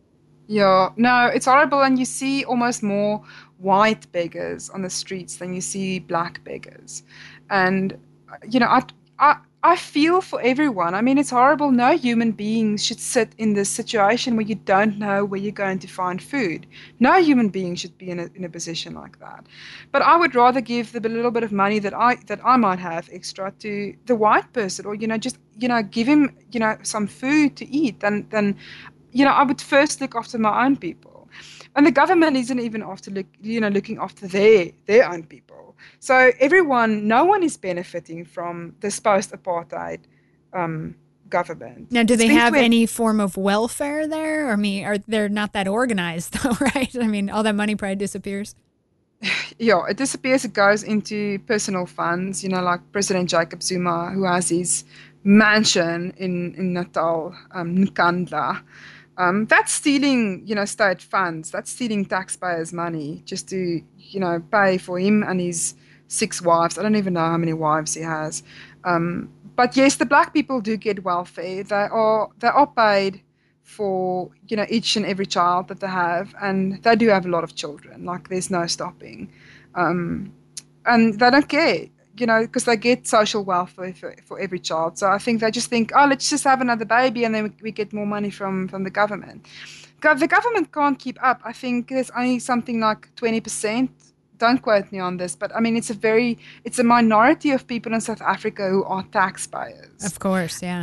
Yeah, no, it's horrible. And you see almost more white beggars on the streets than you see black beggars. And, you know, I, I, I feel for everyone. I mean, it's horrible. No human being should sit in this situation where you don't know where you're going to find food. No human being should be in a, in a position like that. But I would rather give the little bit of money that I that I might have extra to the white person, or, you know, just, you know, give him, you know, some food to eat than than you know, I would first look after my own people. And the government isn't even after look, you know, looking after their their own people. So everyone, no one is benefiting from this post-apartheid um, government. Now, do It's they been have twen- any form of welfare there? I mean, are they're not that organized, though, right? I mean, all that money probably disappears. Yeah, it disappears. It goes into personal funds. You know, like President Jacob Zuma, who has his mansion in in Natal, um, Nkandla. Um, that's stealing, you know, state funds. That's stealing taxpayers' money just to, you know, pay for him and his six wives. I don't even know how many wives he has. Um, but yes, the black people do get welfare. They are they are paid for, you know, each and every child that they have, and they do have a lot of children. Like there's no stopping, um, and they don't care. You know, because they get social welfare for, for every child. So I think they just think, oh, let's just have another baby and then we, we get more money from, from the government. Go- The government can't keep up. I think there's only something like twenty percent. Don't quote me on this, but I mean, it's a very, it's a minority of people in South Africa who are taxpayers. Of course, yeah.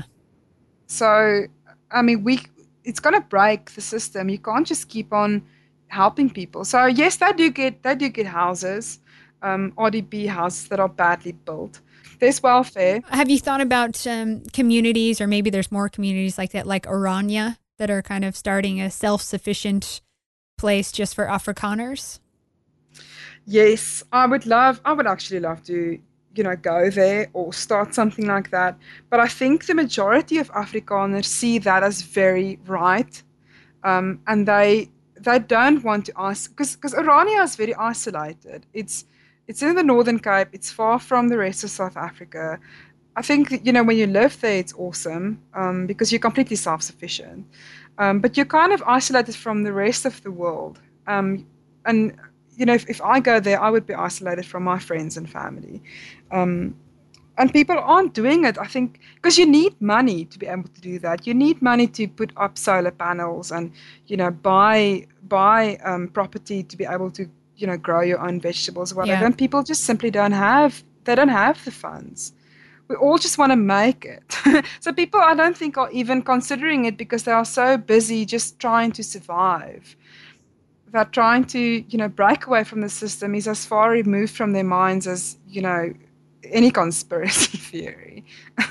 So, I mean, we, it's going to break the system. You can't just keep on helping people. So yes, they do get, they do get houses. Um, R D P houses that are badly built. There's welfare. Have you thought about um, communities, or maybe there's more communities like that, like Oranje, that are kind of starting a self-sufficient place just for Afrikaners? Yes, I would love, I would actually love to, you know, go there or start something like that. But I think the majority of Afrikaners see that as very right, um, and they they don't want to ask because because Orania is very isolated. It's it's in the Northern Cape. It's far from the rest of South Africa. I think you know when you live there, it's awesome um, because you're completely self-sufficient, um, but you're kind of isolated from the rest of the world. Um, and you know, if, if I go there, I would be isolated from my friends and family. Um, and people aren't doing it, I think, because you need money to be able to do that. You need money to put up solar panels and, you know, buy buy um, property to be able to, you know, grow your own vegetables or whatever. Yeah. And people just simply don't have, they don't have the funds. We all just want to make it. So people, I don't think, are even considering it because they are so busy just trying to survive. That trying to, you know, break away from the system is as far removed from their minds as, you know, any conspiracy theory,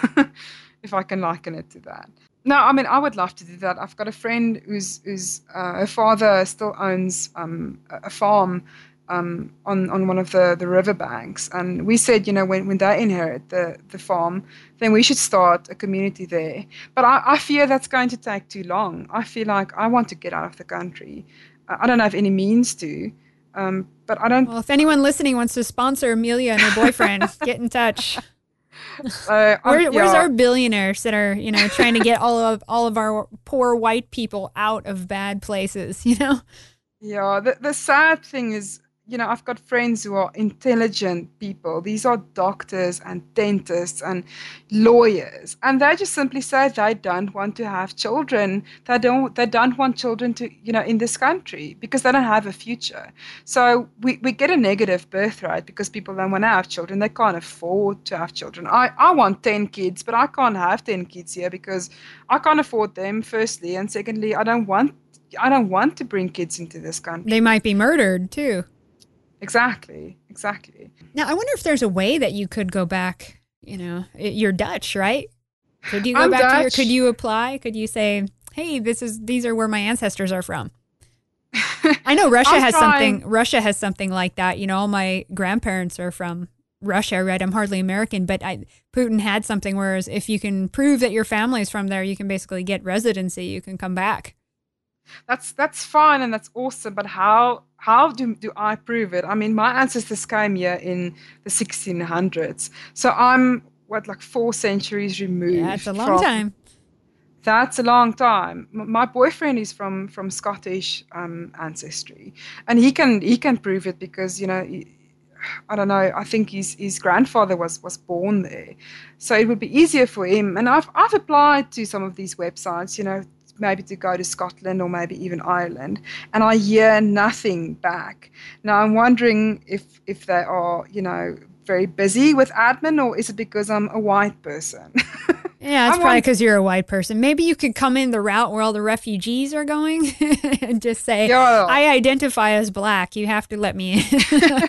if I can liken it to that. No, I mean, I would love to do that. I've got a friend who's, who's uh, her father still owns um, a farm um, on, on one of the, the riverbanks. And we said, you know, when, when they inherit the, the farm, then we should start a community there. But I, I fear that's going to take too long. I feel like I want to get out of the country. I don't have any means to, um, but I don't. Well, if anyone listening wants to sponsor Amelia and her boyfriend, get in touch. Uh, Where, yeah. Where's our billionaires that are, you know, trying to get all of all of our poor white people out of bad places, you know? Yeah, the, the sad thing is, you know, I've got friends who are intelligent people. These are doctors and dentists and lawyers. And they just simply say they don't want to have children. They don't they don't want children to, you know, in this country because they don't have a future. So we, we get a negative birth rate because people don't want to have children. They can't afford to have children. I, I want ten kids, but I can't have ten kids here because I can't afford them, firstly. And secondly, I don't want I don't want to bring kids into this country. They might be murdered too. Exactly, exactly. Now, I wonder if there's a way that you could go back, you know, you're Dutch, right? Could you go I'm back to your, Dutch. could you apply? Could you say, hey, this is, these are where my ancestors are from? I know Russia I'm has trying. something, Russia has something like that. You know, all my grandparents are from Russia, right? I'm hardly American, but I, Putin had something whereas if you can prove that your family's from there, you can basically get residency. You can come back. That's that's fine and that's awesome, but how how do do I prove it? I mean, my ancestors came here in the sixteen hundreds, so I'm what like four centuries removed. Yeah, it's a long from, time. That's a long time. M- My boyfriend is from from Scottish um, ancestry, and he can he can prove it because you know. He, I don't know. I think his his grandfather was was born there, so it would be easier for him. And I've I've applied to some of these websites, you know, maybe to go to Scotland or maybe even Ireland, and I hear nothing back. Now I'm wondering if if they are, you know, very busy with admin, or is it because I'm a white person? Yeah, it's I probably want- because you're a white person. Maybe you could come in the route where all the refugees are going and just say, Yeah. I identify as black. You have to let me in.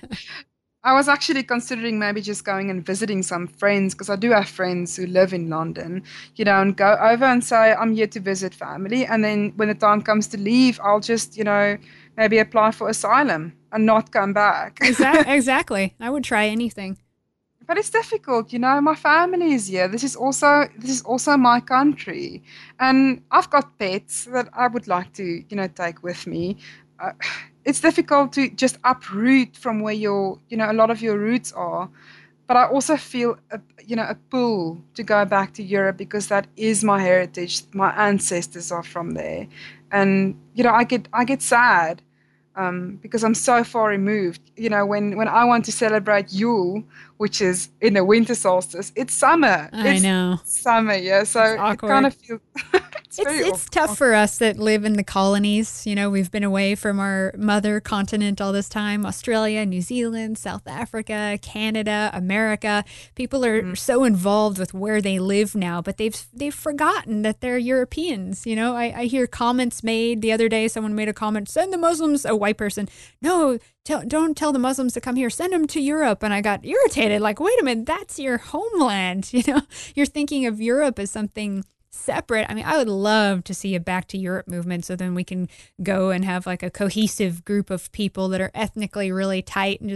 I was actually considering maybe just going and visiting some friends because I do have friends who live in London, you know, and go over and say, I'm here to visit family. And then when the time comes to leave, I'll just, you know, maybe apply for asylum and not come back. Exac- exactly. I would try anything. But it's difficult, you know, my family is here. This is also this is also my country. And I've got pets that I would like to, you know, take with me. Uh, it's difficult to just uproot from where your, you know, a lot of your roots are. But I also feel, a, you know, a pull to go back to Europe because that is my heritage. My ancestors are from there. And, you know, I get I get sad um, because I'm so far removed. You know, when, when I want to celebrate Yule, which is in the winter solstice, it's summer. I it's know. summer, yeah. So It's it awkward. kind of feels... It's, very it's awkward. tough for us that live in the colonies. You know, we've been away from our mother continent all this time. Australia, New Zealand, South Africa, Canada, America. People are Mm. so involved with where they live now, but they've they've forgotten that they're Europeans. You know, I, I hear comments made the other day. Someone made a comment, send the Muslims, a white person. No, tell, don't tell the Muslims to come here. Send them to Europe. And I got irritated. Like, wait a minute, that's your homeland. You know, you're thinking of Europe as something separate. I mean, I would love to see a back to Europe movement so then we can go and have like a cohesive group of people that are ethnically really tight and just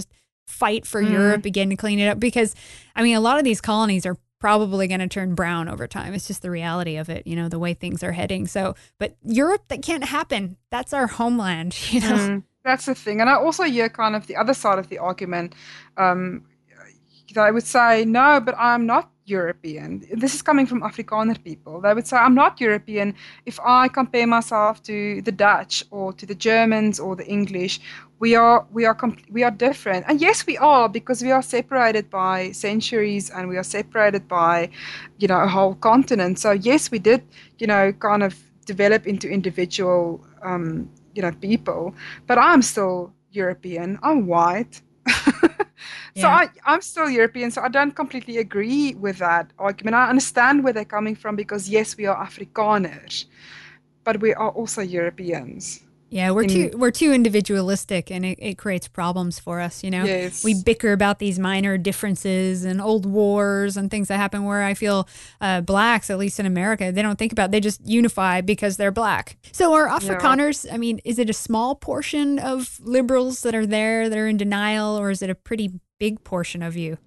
fight for Mm. Europe again to clean it up? Because, I mean, a lot of these colonies are probably going to turn brown over time. It's just the reality of it, you know, the way things are heading. So, but Europe, that can't happen. That's our homeland, you know? Mm, that's the thing. And I also hear kind of the other side of the argument. Um, they would say, no, but I'm not European. This is coming from Afrikaner people. They would say, I'm not European if I compare myself to the Dutch or to the Germans or the English. We are we are compl- we are different. And yes, we are, because we are separated by centuries and we are separated by, you know, a whole continent. So yes, we did, you know, kind of develop into individual, um, you know, people. But I'm still European. I'm white. So Yeah. I, I'm still European, so I don't completely agree with that argument. I understand where they're coming from because, yes, we are Afrikaners, but we are also Europeans. Yeah, we're In- too we're too individualistic, and it, it creates problems for us. You know, Yes. we bicker about these minor differences and old wars and things that happen. Where I feel uh, blacks, at least in America, they don't think about. They just unify because they're black. So are Afrikaners? I mean, is it a small portion of liberals that are there that are in denial, or is it a pretty big portion of you?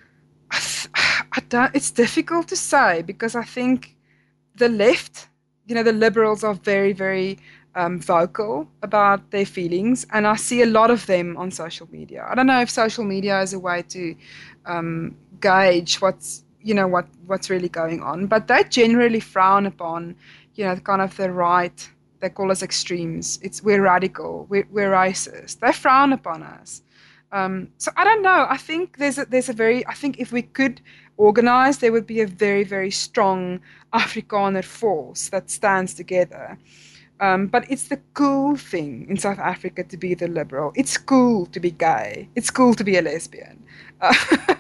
I don't, it's difficult to say because I think the left, you know, the liberals are very, very um, vocal about their feelings, and I see a lot of them on social media. I don't know if social media is a way to um, gauge what's, you know, what what's really going on, but they generally frown upon, you know, kind of the right. They call us extremes. It's we're radical. We're, we're racist. They frown upon us. Um, so I don't know. I think there's a, there's a very. I think if we could organize, there would be a very very strong Afrikaner force that stands together. Um, but it's the cool thing in South Africa to be the liberal. It's cool to be gay. It's cool to be a lesbian. Uh,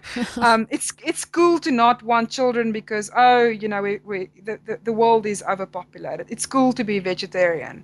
um, it's it's cool to not want children because oh you know we, we the, the the world is overpopulated. It's cool to be vegetarian.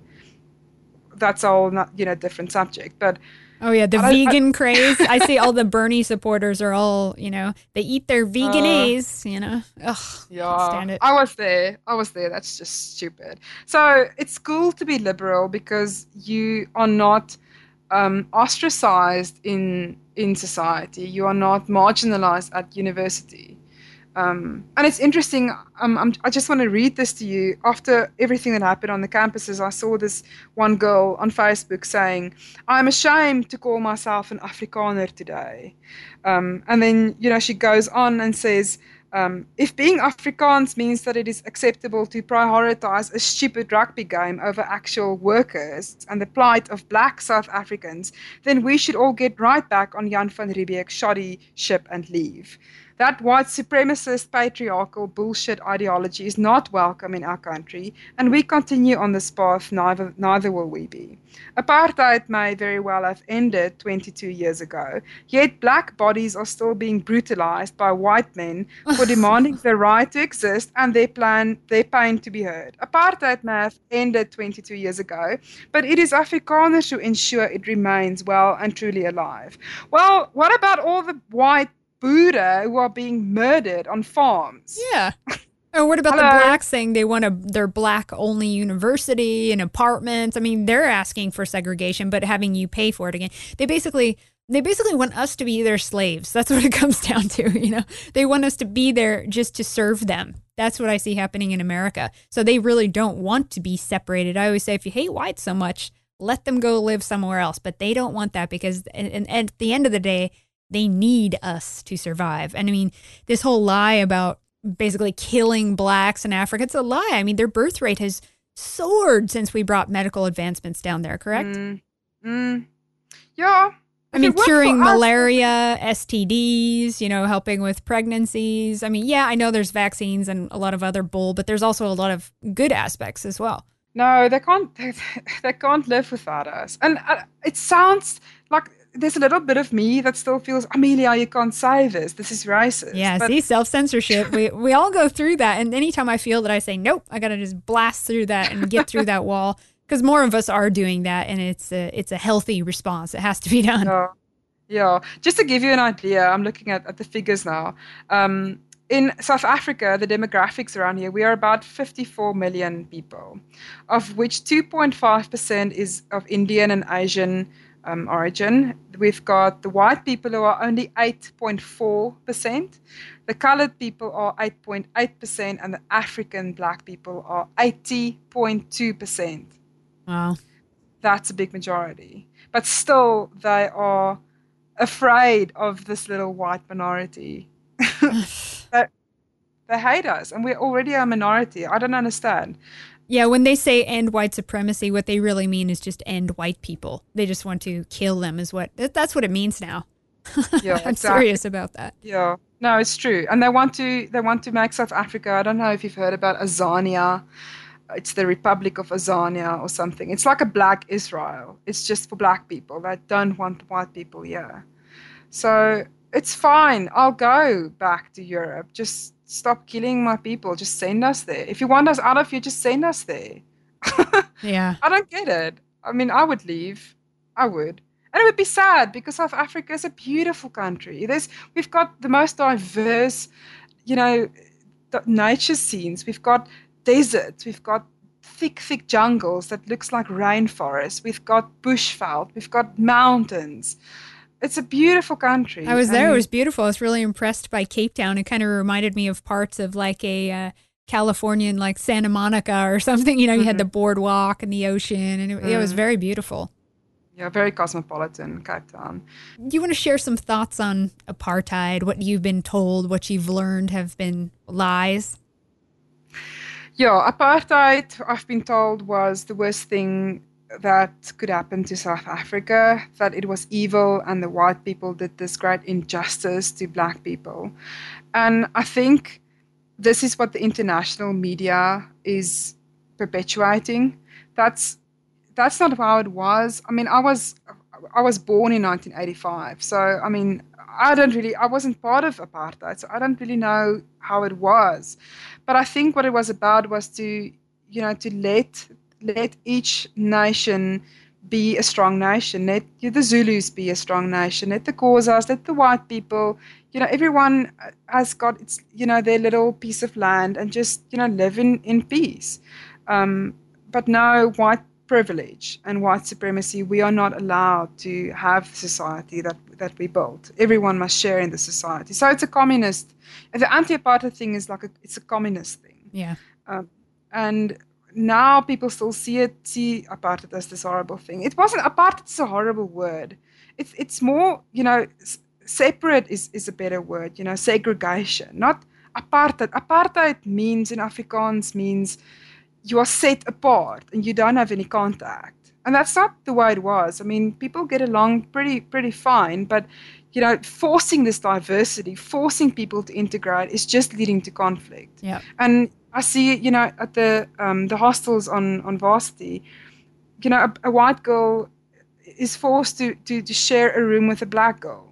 That's all not you know different subject, but. Oh yeah, the I- vegan craze. I see all the Bernie supporters are all, you know, they eat their veganese, you know. Ugh, can't Yeah, stand it. I was there. I was there. That's just stupid. So it's cool to be liberal because you are not um, ostracized in in society. You are not marginalized at university. Um, and it's interesting. Um, I'm, I just want to read this to you. After everything that happened on the campuses, I saw this one girl on Facebook saying, "I'm ashamed to call myself an Afrikaner today." Um, and then, you know, she goes on and says, um, if being Afrikaans means that it is acceptable to prioritize a stupid rugby game over actual workers and the plight of black South Africans, then we should all get right back on Jan van Riebeeck's shoddy ship and leave. That white supremacist patriarchal bullshit ideology is not welcome in our country, and we continue on this path, neither, neither will we be. Apartheid may very well have ended twenty-two years ago, yet black bodies are still being brutalized by white men for demanding the right to exist and their plan, their pain to be heard. Apartheid may have ended twenty-two years ago, but it is Afrikaners who ensure it remains well and truly alive. Well, what about all the white Buddha who are being murdered on farms? Yeah. Or what about Hello? the blacks saying they want a their black only university and apartments? I mean, they're asking for segregation, but having you pay for it again. They basically they basically want us to be their slaves. That's what it comes down to, you know. They want us to be there just to serve them. That's what I see happening in America. So they really don't want to be separated. I always say if you hate whites so much, let them go live somewhere else, but they don't want that because and, and at the end of the day, they need us to survive. And I mean, this whole lie about basically killing blacks in Africa, it's a lie. I mean, their birth rate has soared since we brought medical advancements down there, correct? Mm, mm, yeah. I mean, If it worked curing for us- malaria, S T Ds, you know, helping with pregnancies. I mean, yeah, I know there's vaccines and a lot of other bull, but there's also a lot of good aspects as well. No, they can't. They, they can't live without us. And uh, it sounds like there's a little bit of me that still feels, Amelia, you can't say this. This is racist. Yeah, But see, self-censorship. we we all go through that. And anytime I feel that I say, nope, I got to just blast through that and get through that wall. Because more of us are doing that. And it's a, it's a healthy response. It has to be done. yeah, yeah. Just to give you an idea, I'm looking at, at the figures now. Um, in South Africa, the demographics around here, we are about fifty-four million people, of which two point five percent is of Indian and Asian um, origin. We've got the white people who are only eight point four percent, the colored people are eight point eight percent, and the African black people are eighty point two percent. Wow. That's a big majority. But still, they are afraid of this little white minority. they, they hate us, and we're already a minority. I don't understand. Yeah, when they say end white supremacy, what they really mean is just end white people. They just want to kill them is what, that's what it means now. Yeah, I'm exactly. serious about that. Yeah, no, it's true. And they want to they want to make South Africa, I don't know if you've heard about Azania. It's the Republic of Azania or something. It's like a black Israel. It's just for black people. They don't want white people here. So it's fine. I'll go back to Europe. Just stop killing my people. Just send us there. If you want us out of here, just send us there. Yeah. I don't get it. I mean, I would leave. I would. And it would be sad because South Africa is a beautiful country. There's, we've got the most diverse, you know, nature scenes. We've got deserts. We've got thick, thick jungles that looks like rainforest. We've got bushveld. We've got mountains. It's a beautiful country. I was there. And It was beautiful. I was really impressed by Cape Town. It kind of reminded me of parts of like a uh, Californian, like Santa Monica or something. You know, you mm-hmm. had the boardwalk and the ocean, and it, mm. it was very beautiful. Yeah, very cosmopolitan, Cape Town. Do you want to share some thoughts on apartheid, what you've been told, what you've learned have been lies? Yeah, apartheid, I've been told, was the worst thing that could happen to South Africa, that it was evil and the white people did this great injustice to black people. And I think this is what the international media is perpetuating. That's that's not how it was. I mean, I was I was born in nineteen eighty-five, so I mean, I don't really, I wasn't part of apartheid, so I don't really know how it was. But I think what it was about was to, you know, to let let each nation be a strong nation. Let the Zulus be a strong nation. Let the Xhosas, let the white people, you know, everyone has got its, you know, their little piece of land and just, you know, live in, in peace. Um, but no white privilege and white supremacy, we are not allowed to have the society that that we built. Everyone must share in the society. So it's a communist, the anti-apartheid thing is like a, it's a communist thing. Yeah. Um, and now people still see it, see apartheid as this horrible thing. It wasn't, apartheid is a horrible word. It's it's more, you know, separate is, is a better word, you know, segregation, not apartheid. Apartheid means, in Afrikaans, means you are set apart and you don't have any contact. And that's not the way it was. I mean, people get along pretty pretty fine, but, you know, forcing this diversity, forcing people to integrate is just leading to conflict. Yeah. And I see, you know, at the um, the hostels on, on Varsity, you know, a, a white girl is forced to, to, to share a room with a black girl.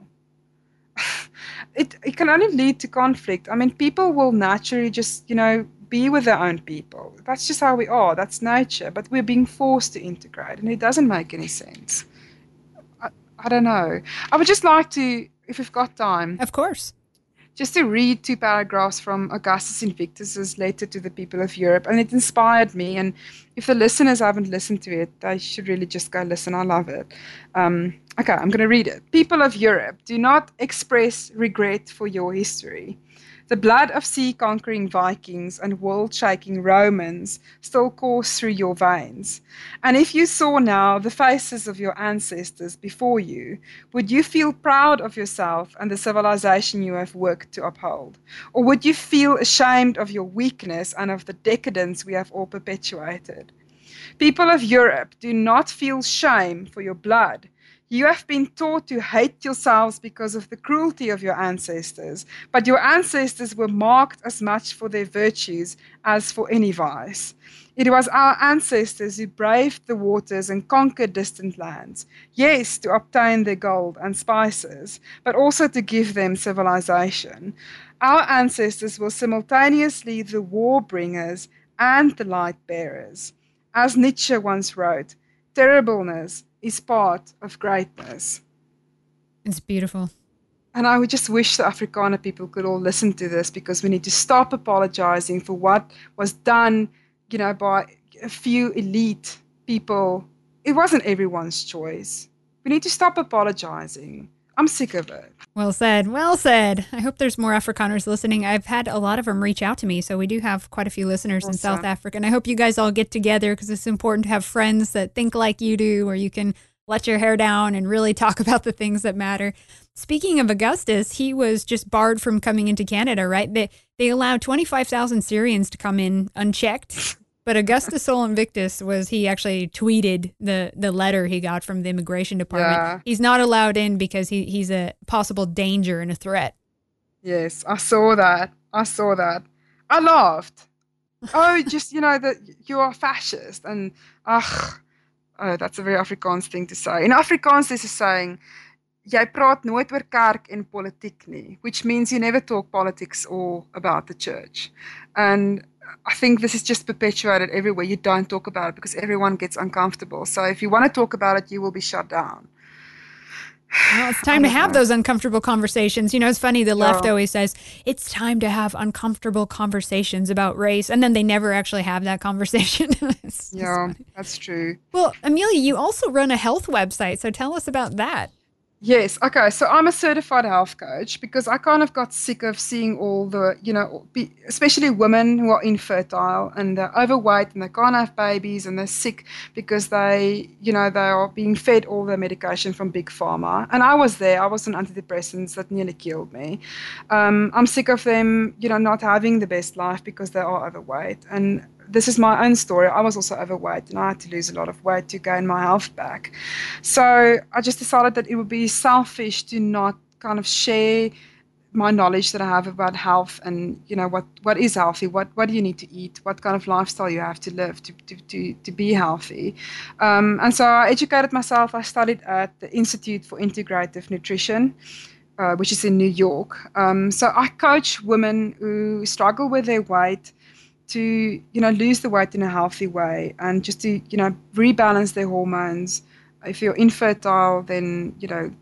it, it can only lead to conflict. I mean, people will naturally just, you know, be with their own people. That's just how we are. That's nature. But we're being forced to integrate, and it doesn't make any sense. I, I don't know. I would just like to, if we've got time, Of course. just to read two paragraphs from Augustus Invictus's letter to the people of Europe, and it inspired me. And if the listeners haven't listened to it, they should really just go listen. I love it. Um, okay, I'm going to read it. People of Europe, do not express regret for your history. The blood of sea-conquering Vikings and world-shaking Romans still course through your veins. And if you saw now the faces of your ancestors before you, would you feel proud of yourself and the civilization you have worked to uphold? Or would you feel ashamed of your weakness and of the decadence we have all perpetuated? People of Europe, do not feel shame for your blood. You have been taught to hate yourselves because of the cruelty of your ancestors, but your ancestors were marked as much for their virtues as for any vice. It was our ancestors who braved the waters and conquered distant lands, yes, to obtain their gold and spices, but also to give them civilization. Our ancestors were simultaneously the war bringers and the light bearers. As Nietzsche once wrote, terribleness is part of greatness. It's beautiful. And I would just wish the Afrikaner people could all listen to this, because we need to stop apologizing for what was done, you know, by a few elite people. It wasn't everyone's choice. We need to stop apologizing. I'm sick of it. Well said. Well said. I hope there's more Afrikaners listening. I've had a lot of them reach out to me, so we do have quite a few listeners Awesome. in South Africa. And I hope you guys all get together because it's important to have friends that think like you do, where you can let your hair down and really talk about the things that matter. Speaking of Augustus, he was just barred from coming into Canada, right? They, they allowed twenty-five thousand Syrians to come in unchecked. But Augustus Sol Invictus was, he actually tweeted the, the letter he got from the immigration department. Yeah. He's not allowed in because he, he's a possible danger and a threat. Yes, I saw that. I saw that. I laughed. Oh, just, you know, that you are fascist. And, ugh, oh, that's a very Afrikaans thing to say. In Afrikaans, there's a saying, jy praat nooit oor kerk en politiek nie, which means you never talk politics or about the church. And I think this is just perpetuated everywhere. You don't talk about it because everyone gets uncomfortable. So if you want to talk about it, you will be shut down. Well, it's time to have know. those uncomfortable conversations. You know, it's funny, the Yeah. left always says, it's time to have uncomfortable conversations about race. And then they never actually have that conversation. It's just Yeah, funny. that's true. Well, Amelia, you also run a health website. So tell us about that. Yes. Okay. So I'm a certified health coach because I kind of got sick of seeing all the, you know, be, especially women who are infertile and they're overweight and they can't have babies and they're sick because they, you know, they are being fed all the medication from Big Pharma. And I was there. I was on antidepressants that nearly killed me. Um, I'm sick of them, you know, not having the best life because they are overweight. And this is my own story. I was also overweight and I had to lose a lot of weight to gain my health back. So I just decided that it would be selfish to not kind of share my knowledge that I have about health and, you know, what, what is healthy, what, what do you need to eat, what kind of lifestyle you have to live to, to, to, to be healthy. Um, and so I educated myself. I studied at the Institute for Integrative Nutrition, uh, which is in New York. Um, so I coach women who struggle with their weight to, you know, lose the weight in a healthy way and just to, you know, rebalance their hormones. If you're infertile, then, you know,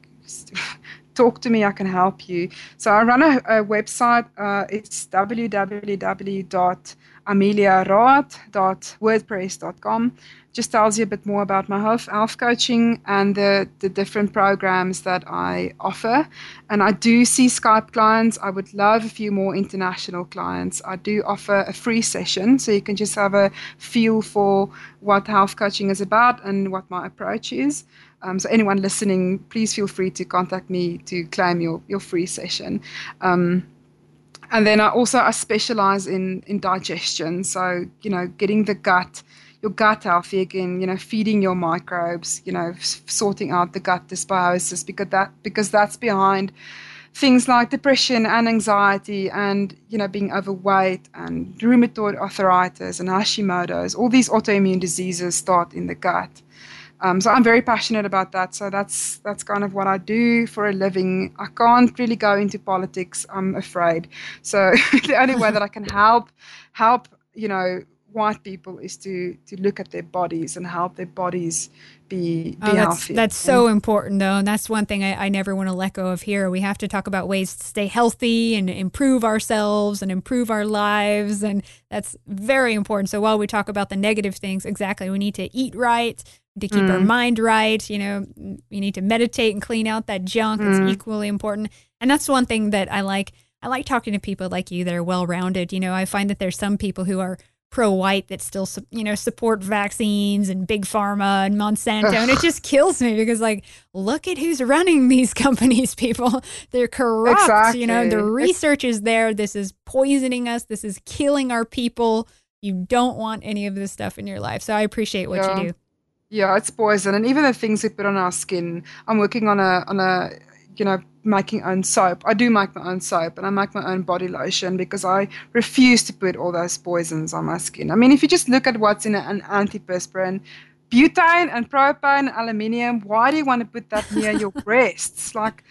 talk to me, I can help you. So I run a, a website. Uh, it's w w w dot amelia raad dot wordpress dot com. Just tells you a bit more about my health, health coaching and the, the different programs that I offer. And I do see Skype clients. I would love a few more international clients. I do offer a free session, so you can just have a feel for what health coaching is about and what my approach is. Um, so anyone listening, please feel free to contact me to claim your, your free session. Um, and then I also I specialize in, in digestion. So, you know, getting the gut your gut healthy again, you know, feeding your microbes, you know, f- sorting out the gut dysbiosis because that because that's behind things like depression and anxiety and, you know, being overweight and rheumatoid arthritis and Hashimoto's. All these autoimmune diseases start in the gut. Um, so I'm very passionate about that. So that's that's kind of what I do for a living. I can't really go into politics, I'm afraid. So the only way that I can help help, you know, white people is to to look at their bodies and help their bodies be, be oh, that's, healthy. That's so important, though. And that's one thing I, I never want to let go of here. We have to talk about ways to stay healthy and improve ourselves and improve our lives. And that's very important. So while we talk about the negative things, exactly, we need to eat right, to keep mm. our mind right. You know, we need to meditate and clean out that junk. Mm. It's equally important. And that's one thing that I like. I like talking to people like you that are well-rounded. You know, I find that there's some people who are pro-white that still, you know, support vaccines and Big Pharma and Monsanto. Ugh. And it just kills me because, like, look at who's running these companies, people. They're corrupt. Exactly. You know, the research is there. This is poisoning us. This is killing our people. You don't want any of this stuff in your life. So I appreciate what yeah. you do. Yeah, it's poison. And even the things we put on our skin. I'm working on a on a you know, making own soap. I do make my own soap and I make my own body lotion because I refuse to put all those poisons on my skin. I mean, if you just look at what's in an antiperspirant, butane and propane and aluminium, why do you want to put that near your breasts? Like,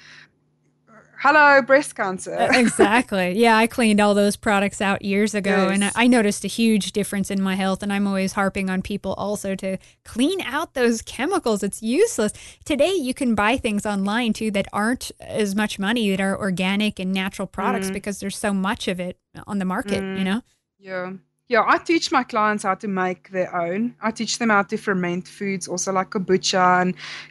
hello, breast cancer. Exactly. Yeah, I cleaned all those products out years ago, yes. and I, I noticed a huge difference in my health, and I'm always harping on people also to clean out those chemicals. It's useless. Today, you can buy things online, too, that aren't as much money, that are organic and natural products mm. because there's so much of it on the market, mm. you know? Yeah. Yeah, I teach my clients how to make their own. I teach them how to ferment foods, also like kombucha and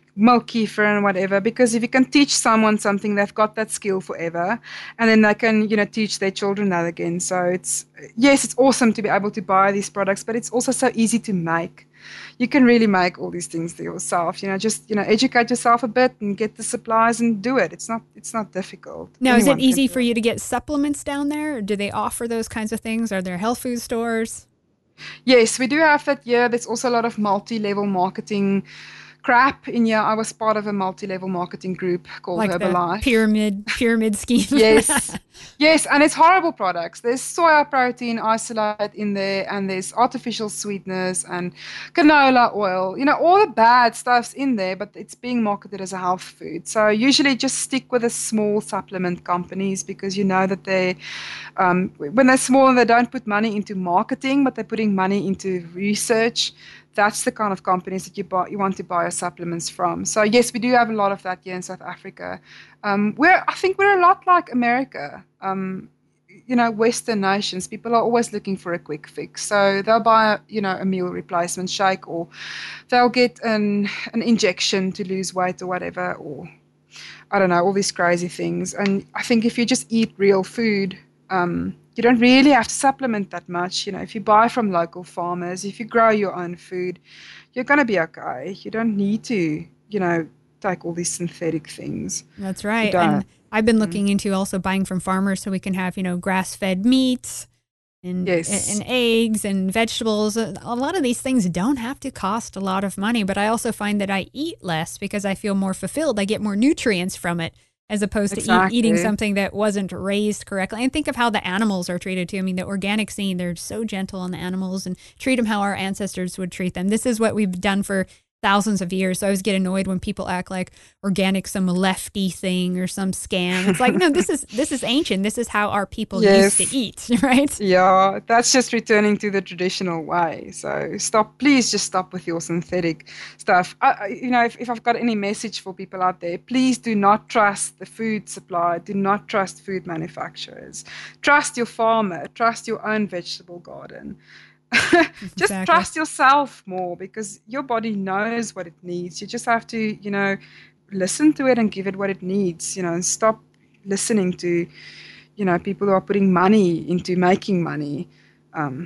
milk kefir and whatever, because if you can teach someone something, they've got that skill forever, and then they can, you know, teach their children that again. So it's, yes, it's awesome to be able to buy these products, but it's also so easy to make. You can really make all these things to yourself, you know, just, you know, educate yourself a bit and get the supplies and do it. It's not, it's not difficult. Now, is Anyone it easy can do for it. you to get supplements down there? Or do they offer those kinds of things? Are there health food stores? Yes, we do have that here. There's also a lot of multi-level marketing crap in here. I was part of a multi-level marketing group called Like the Herbalife. pyramid pyramid scheme? Yes, yes, and it's horrible products. There's soya protein isolate in there, and there's artificial sweetness and canola oil. You know, all the bad stuff's in there, but it's being marketed as a health food. So usually just stick with the small supplement companies, because you know that they, um, when they're small, they don't put money into marketing, but they're putting money into research. That's the kind of companies that you buy, you want to buy your supplements from. So yes, we do have a lot of that here in South Africa. Um, we're, I think we're a lot like America. Um, you know, Western nations, people are always looking for a quick fix. So they'll buy, you know, a meal replacement shake, or they'll get an an injection to lose weight or whatever, or I don't know, all these crazy things. And I think if you just eat real food, um, you don't really have to supplement that much. You know, if you buy from local farmers, if you grow your own food, you're going to be okay. You don't need to, you know, take all these synthetic things. That's You right. don't. And I've been looking into also buying from farmers so we can have, you know, grass-fed meats and, Yes. and eggs and vegetables. A lot of these things don't have to cost a lot of money, but I also find that I eat less because I feel more fulfilled. I get more nutrients from it, as opposed to Exactly. eat, eating something that wasn't raised correctly. And think of how the animals are treated too. I mean, the organic scene, they're so gentle on the animals and treat them how our ancestors would treat them. This is what we've done for thousands of years. So I always get annoyed when people act like organic some lefty thing or some scam. It's like, no, this is this is ancient. This is how our people Yes. used to eat, right? Yeah, that's just returning to the traditional way. So stop, please just stop with your synthetic stuff. I, I- you know, if, if I've got any message for people out there, please do not trust the food supply. Do not trust food manufacturers. Trust your farmer. Trust your own vegetable garden. Just Exactly. trust yourself more, because your body knows what it needs. You just have to, you know, listen to it and give it what it needs, you know, and stop listening to, you know, people who are putting money into making money. Um,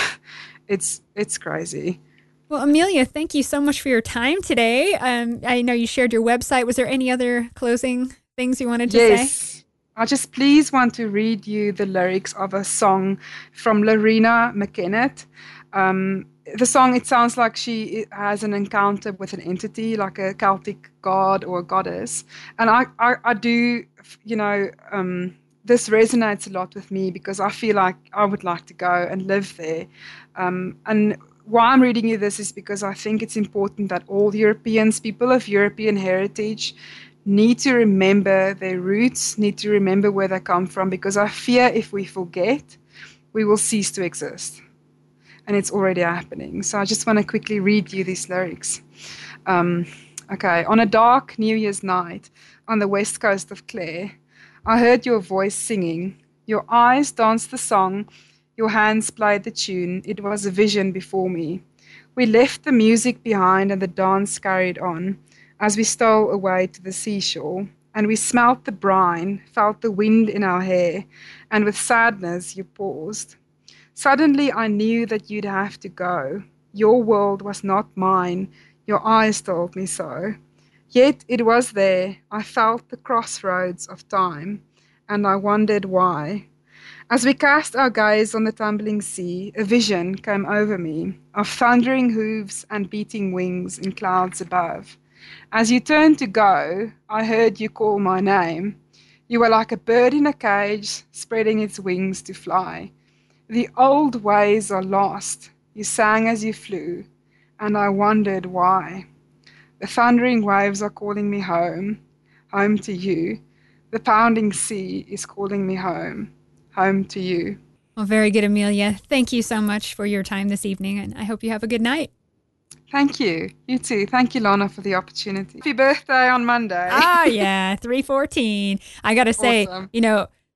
it's it's crazy. Well, Amelia, thank you so much for your time today. Um, I know you shared your website. Was there any other closing things you wanted to say? Yes. I just please want to read you the lyrics of a song from Lorena McKennett. Um, the song, it sounds like she has an encounter with an entity, like a Celtic god or a goddess. And I, I, I do, you know, um, this resonates a lot with me, because I feel like I would like to go and live there. Um, and why I'm reading you this is because I think it's important that all Europeans, people of European heritage, need to remember their roots, need to remember where they come from, because I fear if we forget, we will cease to exist. And it's already happening. So I just want to quickly read you these lyrics. Um, okay, on a dark New Year's night on the west coast of Clare, I heard your voice singing. Your eyes danced the song, your hands played the tune. It was a vision before me. We left the music behind and the dance carried on, as we stole away to the seashore, and we smelt the brine, felt the wind in our hair, and with sadness you paused. Suddenly I knew that you'd have to go. Your world was not mine, your eyes told me so. Yet it was there, I felt the crossroads of time, and I wondered why. As we cast our gaze on the tumbling sea, a vision came over me of thundering hooves and beating wings in clouds above. As you turned to go, I heard you call my name. You were like a bird in a cage, spreading its wings to fly. The old ways are lost, you sang as you flew, and I wondered why. The thundering waves are calling me home, home to you. The pounding sea is calling me home, home to you. Well, very good, Amelia. Thank you so much for your time this evening, and I hope you have a good night. Thank you. You too. Thank you, Lana, for the opportunity. Happy birthday on Monday. Ah, yeah, three fourteen. I got to say, Awesome. you know,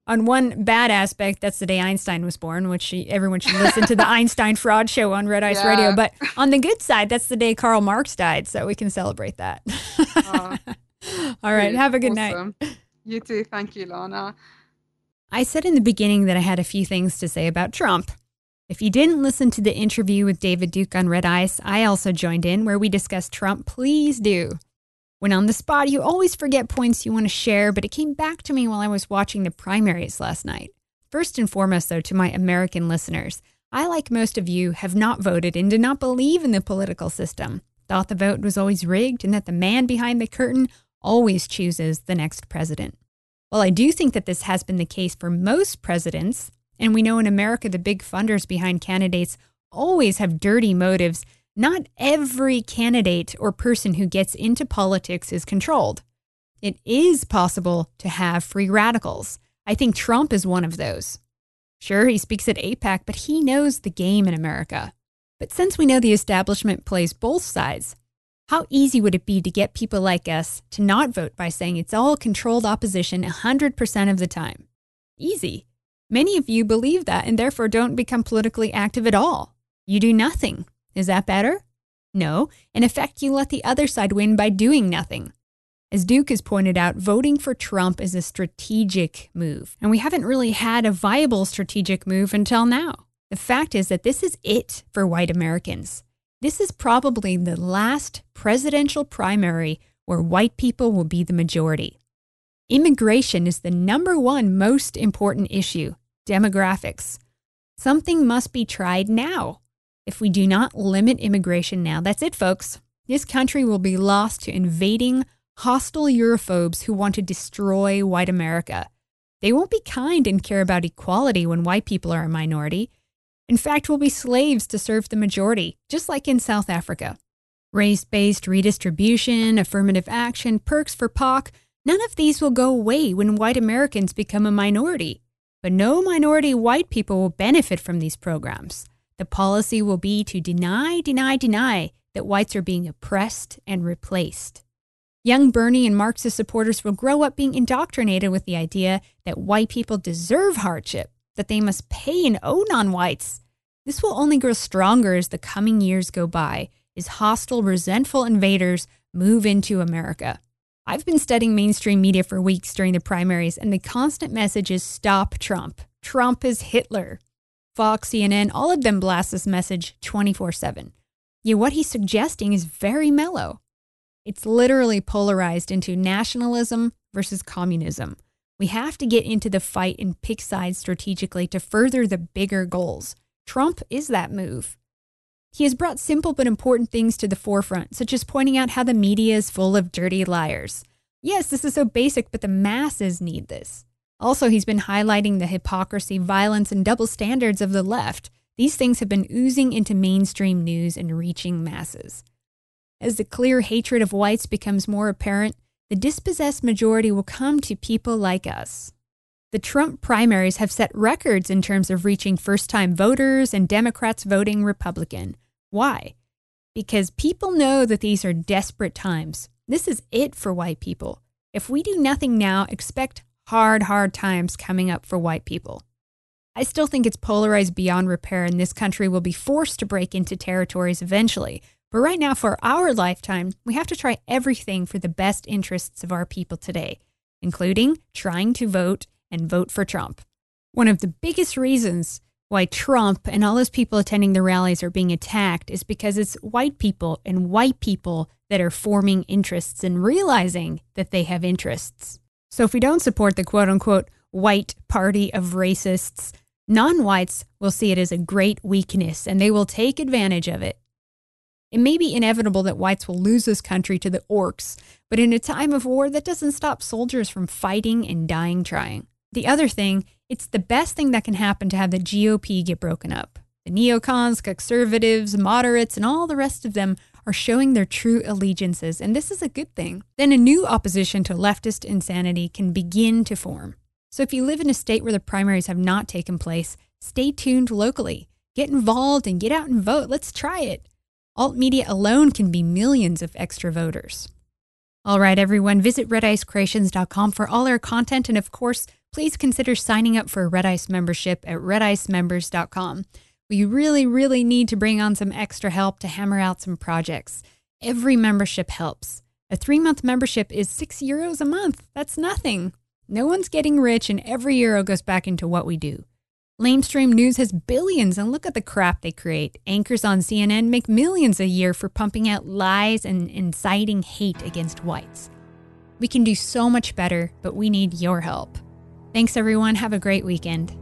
On one bad aspect, that's the day Einstein was born, which she, everyone should listen to the Einstein Fraud Show on Red Ice Yeah. Radio. But on the good side, that's the day Karl Marx died, so we can celebrate that. Uh, All right, Good. have a good night. Awesome. You too. Thank you, Lana. I said in the beginning that I had a few things to say about Trump. If you didn't listen to the interview with David Duke on Red Ice, I also joined in where we discussed Trump. Please do. When on the spot, you always forget points you want to share, but it came back to me while I was watching the primaries last night. First and foremost, though, to my American listeners, I, like most of you, have not voted and did not believe in the political system. Thought the vote was always rigged and that the man behind the curtain always chooses the next president. While I do think that this has been the case for most presidents, and we know in America the big funders behind candidates always have dirty motives, not every candidate or person who gets into politics is controlled. It is possible to have free radicals. I think Trump is one of those. Sure, he speaks at AIPAC, but he knows the game in America. But since we know the establishment plays both sides, how easy would it be to get people like us to not vote by saying it's all controlled opposition one hundred percent of the time? Easy. Many of you believe that and therefore don't become politically active at all. You do nothing. Is that better? No. In effect, you let the other side win by doing nothing. As Duke has pointed out, voting for Trump is a strategic move, and we haven't really had a viable strategic move until now. The fact is that this is it for white Americans. This is probably the last presidential primary where white people will be the majority. Immigration is the number one most important issue, demographics. Something must be tried now. If we do not limit immigration now, that's it, folks. This country will be lost to invading, hostile Europhobes who want to destroy white America. They won't be kind and care about equality when white people are a minority. In fact, we'll be slaves to serve the majority, just like in South Africa. Race-based redistribution, affirmative action, perks for P O C, none of these will go away when white Americans become a minority. But no minority white people will benefit from these programs. The policy will be to deny, deny, deny that whites are being oppressed and replaced. Young Bernie and Marxist supporters will grow up being indoctrinated with the idea that white people deserve hardship, that they must pay and owe non-whites. This will only grow stronger as the coming years go by, as hostile, resentful invaders move into America. I've been studying mainstream media for weeks during the primaries, and the constant message is stop Trump. Trump is Hitler. Fox, C N N, all of them blast this message twenty-four seven. Yet what he's suggesting is very mellow. It's literally polarized into nationalism versus communism. We have to get into the fight and pick sides strategically to further the bigger goals. Trump is that move. He has brought simple but important things to the forefront, such as pointing out how the media is full of dirty liars. Yes, this is so basic, but the masses need this. Also, he's been highlighting the hypocrisy, violence, and double standards of the left. These things have been oozing into mainstream news and reaching masses. As the clear hatred of whites becomes more apparent, the dispossessed majority will come to people like us. The Trump primaries have set records in terms of reaching first-time voters and Democrats voting Republican. Why? Because people know that these are desperate times. This is it for white people. If we do nothing now, expect hard, hard times coming up for white people. I still think it's polarized beyond repair, and this country will be forced to break into territories eventually. But right now, for our lifetime, we have to try everything for the best interests of our people today, including trying to vote and vote for Trump. One of the biggest reasons why Trump and all those people attending the rallies are being attacked is because it's white people and white people that are forming interests and realizing that they have interests. So if we don't support the quote-unquote white party of racists, non-whites will see it as a great weakness and they will take advantage of it. It may be inevitable that whites will lose this country to the orcs, but in a time of war, that doesn't stop soldiers from fighting and dying trying. The other thing, it's the best thing that can happen to have the G O P get broken up. The neocons, conservatives, moderates, and all the rest of them are showing their true allegiances, and this is a good thing. Then a new opposition to leftist insanity can begin to form. So if you live in a state where the primaries have not taken place, stay tuned locally. Get involved and get out and vote. Let's try it. Alt media alone can be millions of extra voters. All right, everyone, visit red ice creations dot com for all our content. And of course, please consider signing up for a Red Ice membership at red ice members dot com. We really, really need to bring on some extra help to hammer out some projects. Every membership helps. A three-month membership is six euros a month. That's nothing. No one's getting rich, and every euro goes back into what we do. Lamestream News has billions, and look at the crap they create. Anchors on C N N make millions a year for pumping out lies and inciting hate against whites. We can do so much better, but we need your help. Thanks, everyone. Have a great weekend.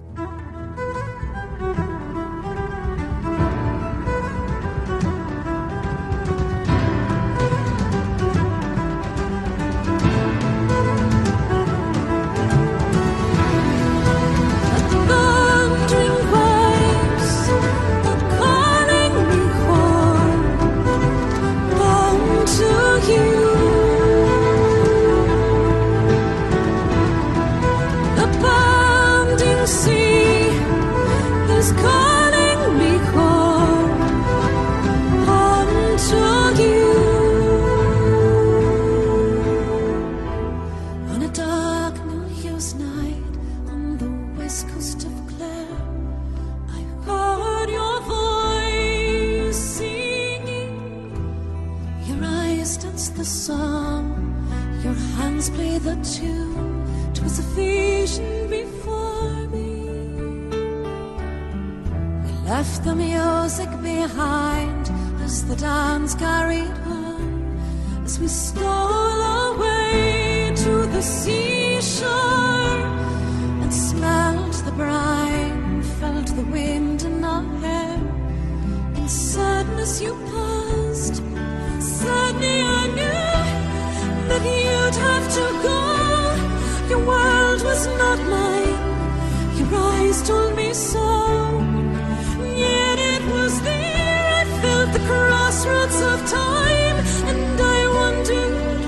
The song, your hands play the tune. 'Twas a vision before me. We left the music behind as the dance carried on, as we stole away to the seashore and smelled the brine, felt the wind in our hair. In sadness you passed. Suddenly I knew that you'd have to go. Your world was not mine. Your eyes told me so. Yet it was there I felt the crossroads of time, and I wondered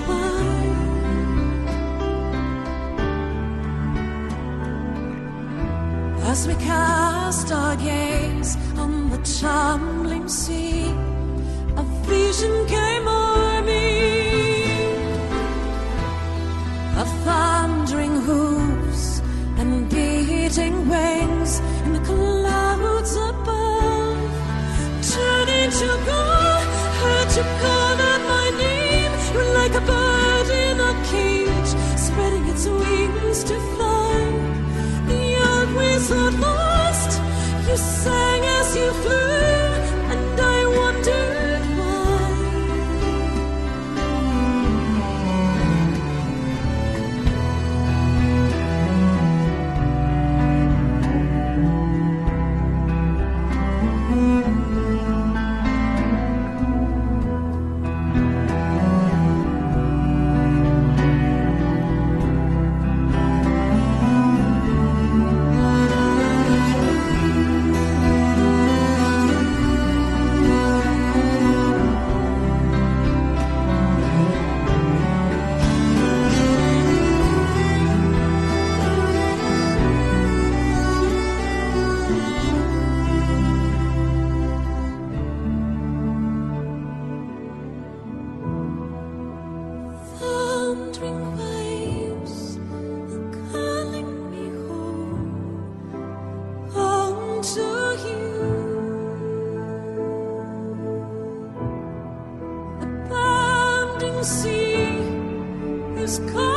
why. As we cast our gaze on the tumbling sea, a vision came o'er me of thundering hooves and beating wings in the clouds above. Turning to go, heard you call out my name. You're like a bird in a cage, spreading its wings to fly. The old wizard lost, you sang as you flew, and I wondered. See, this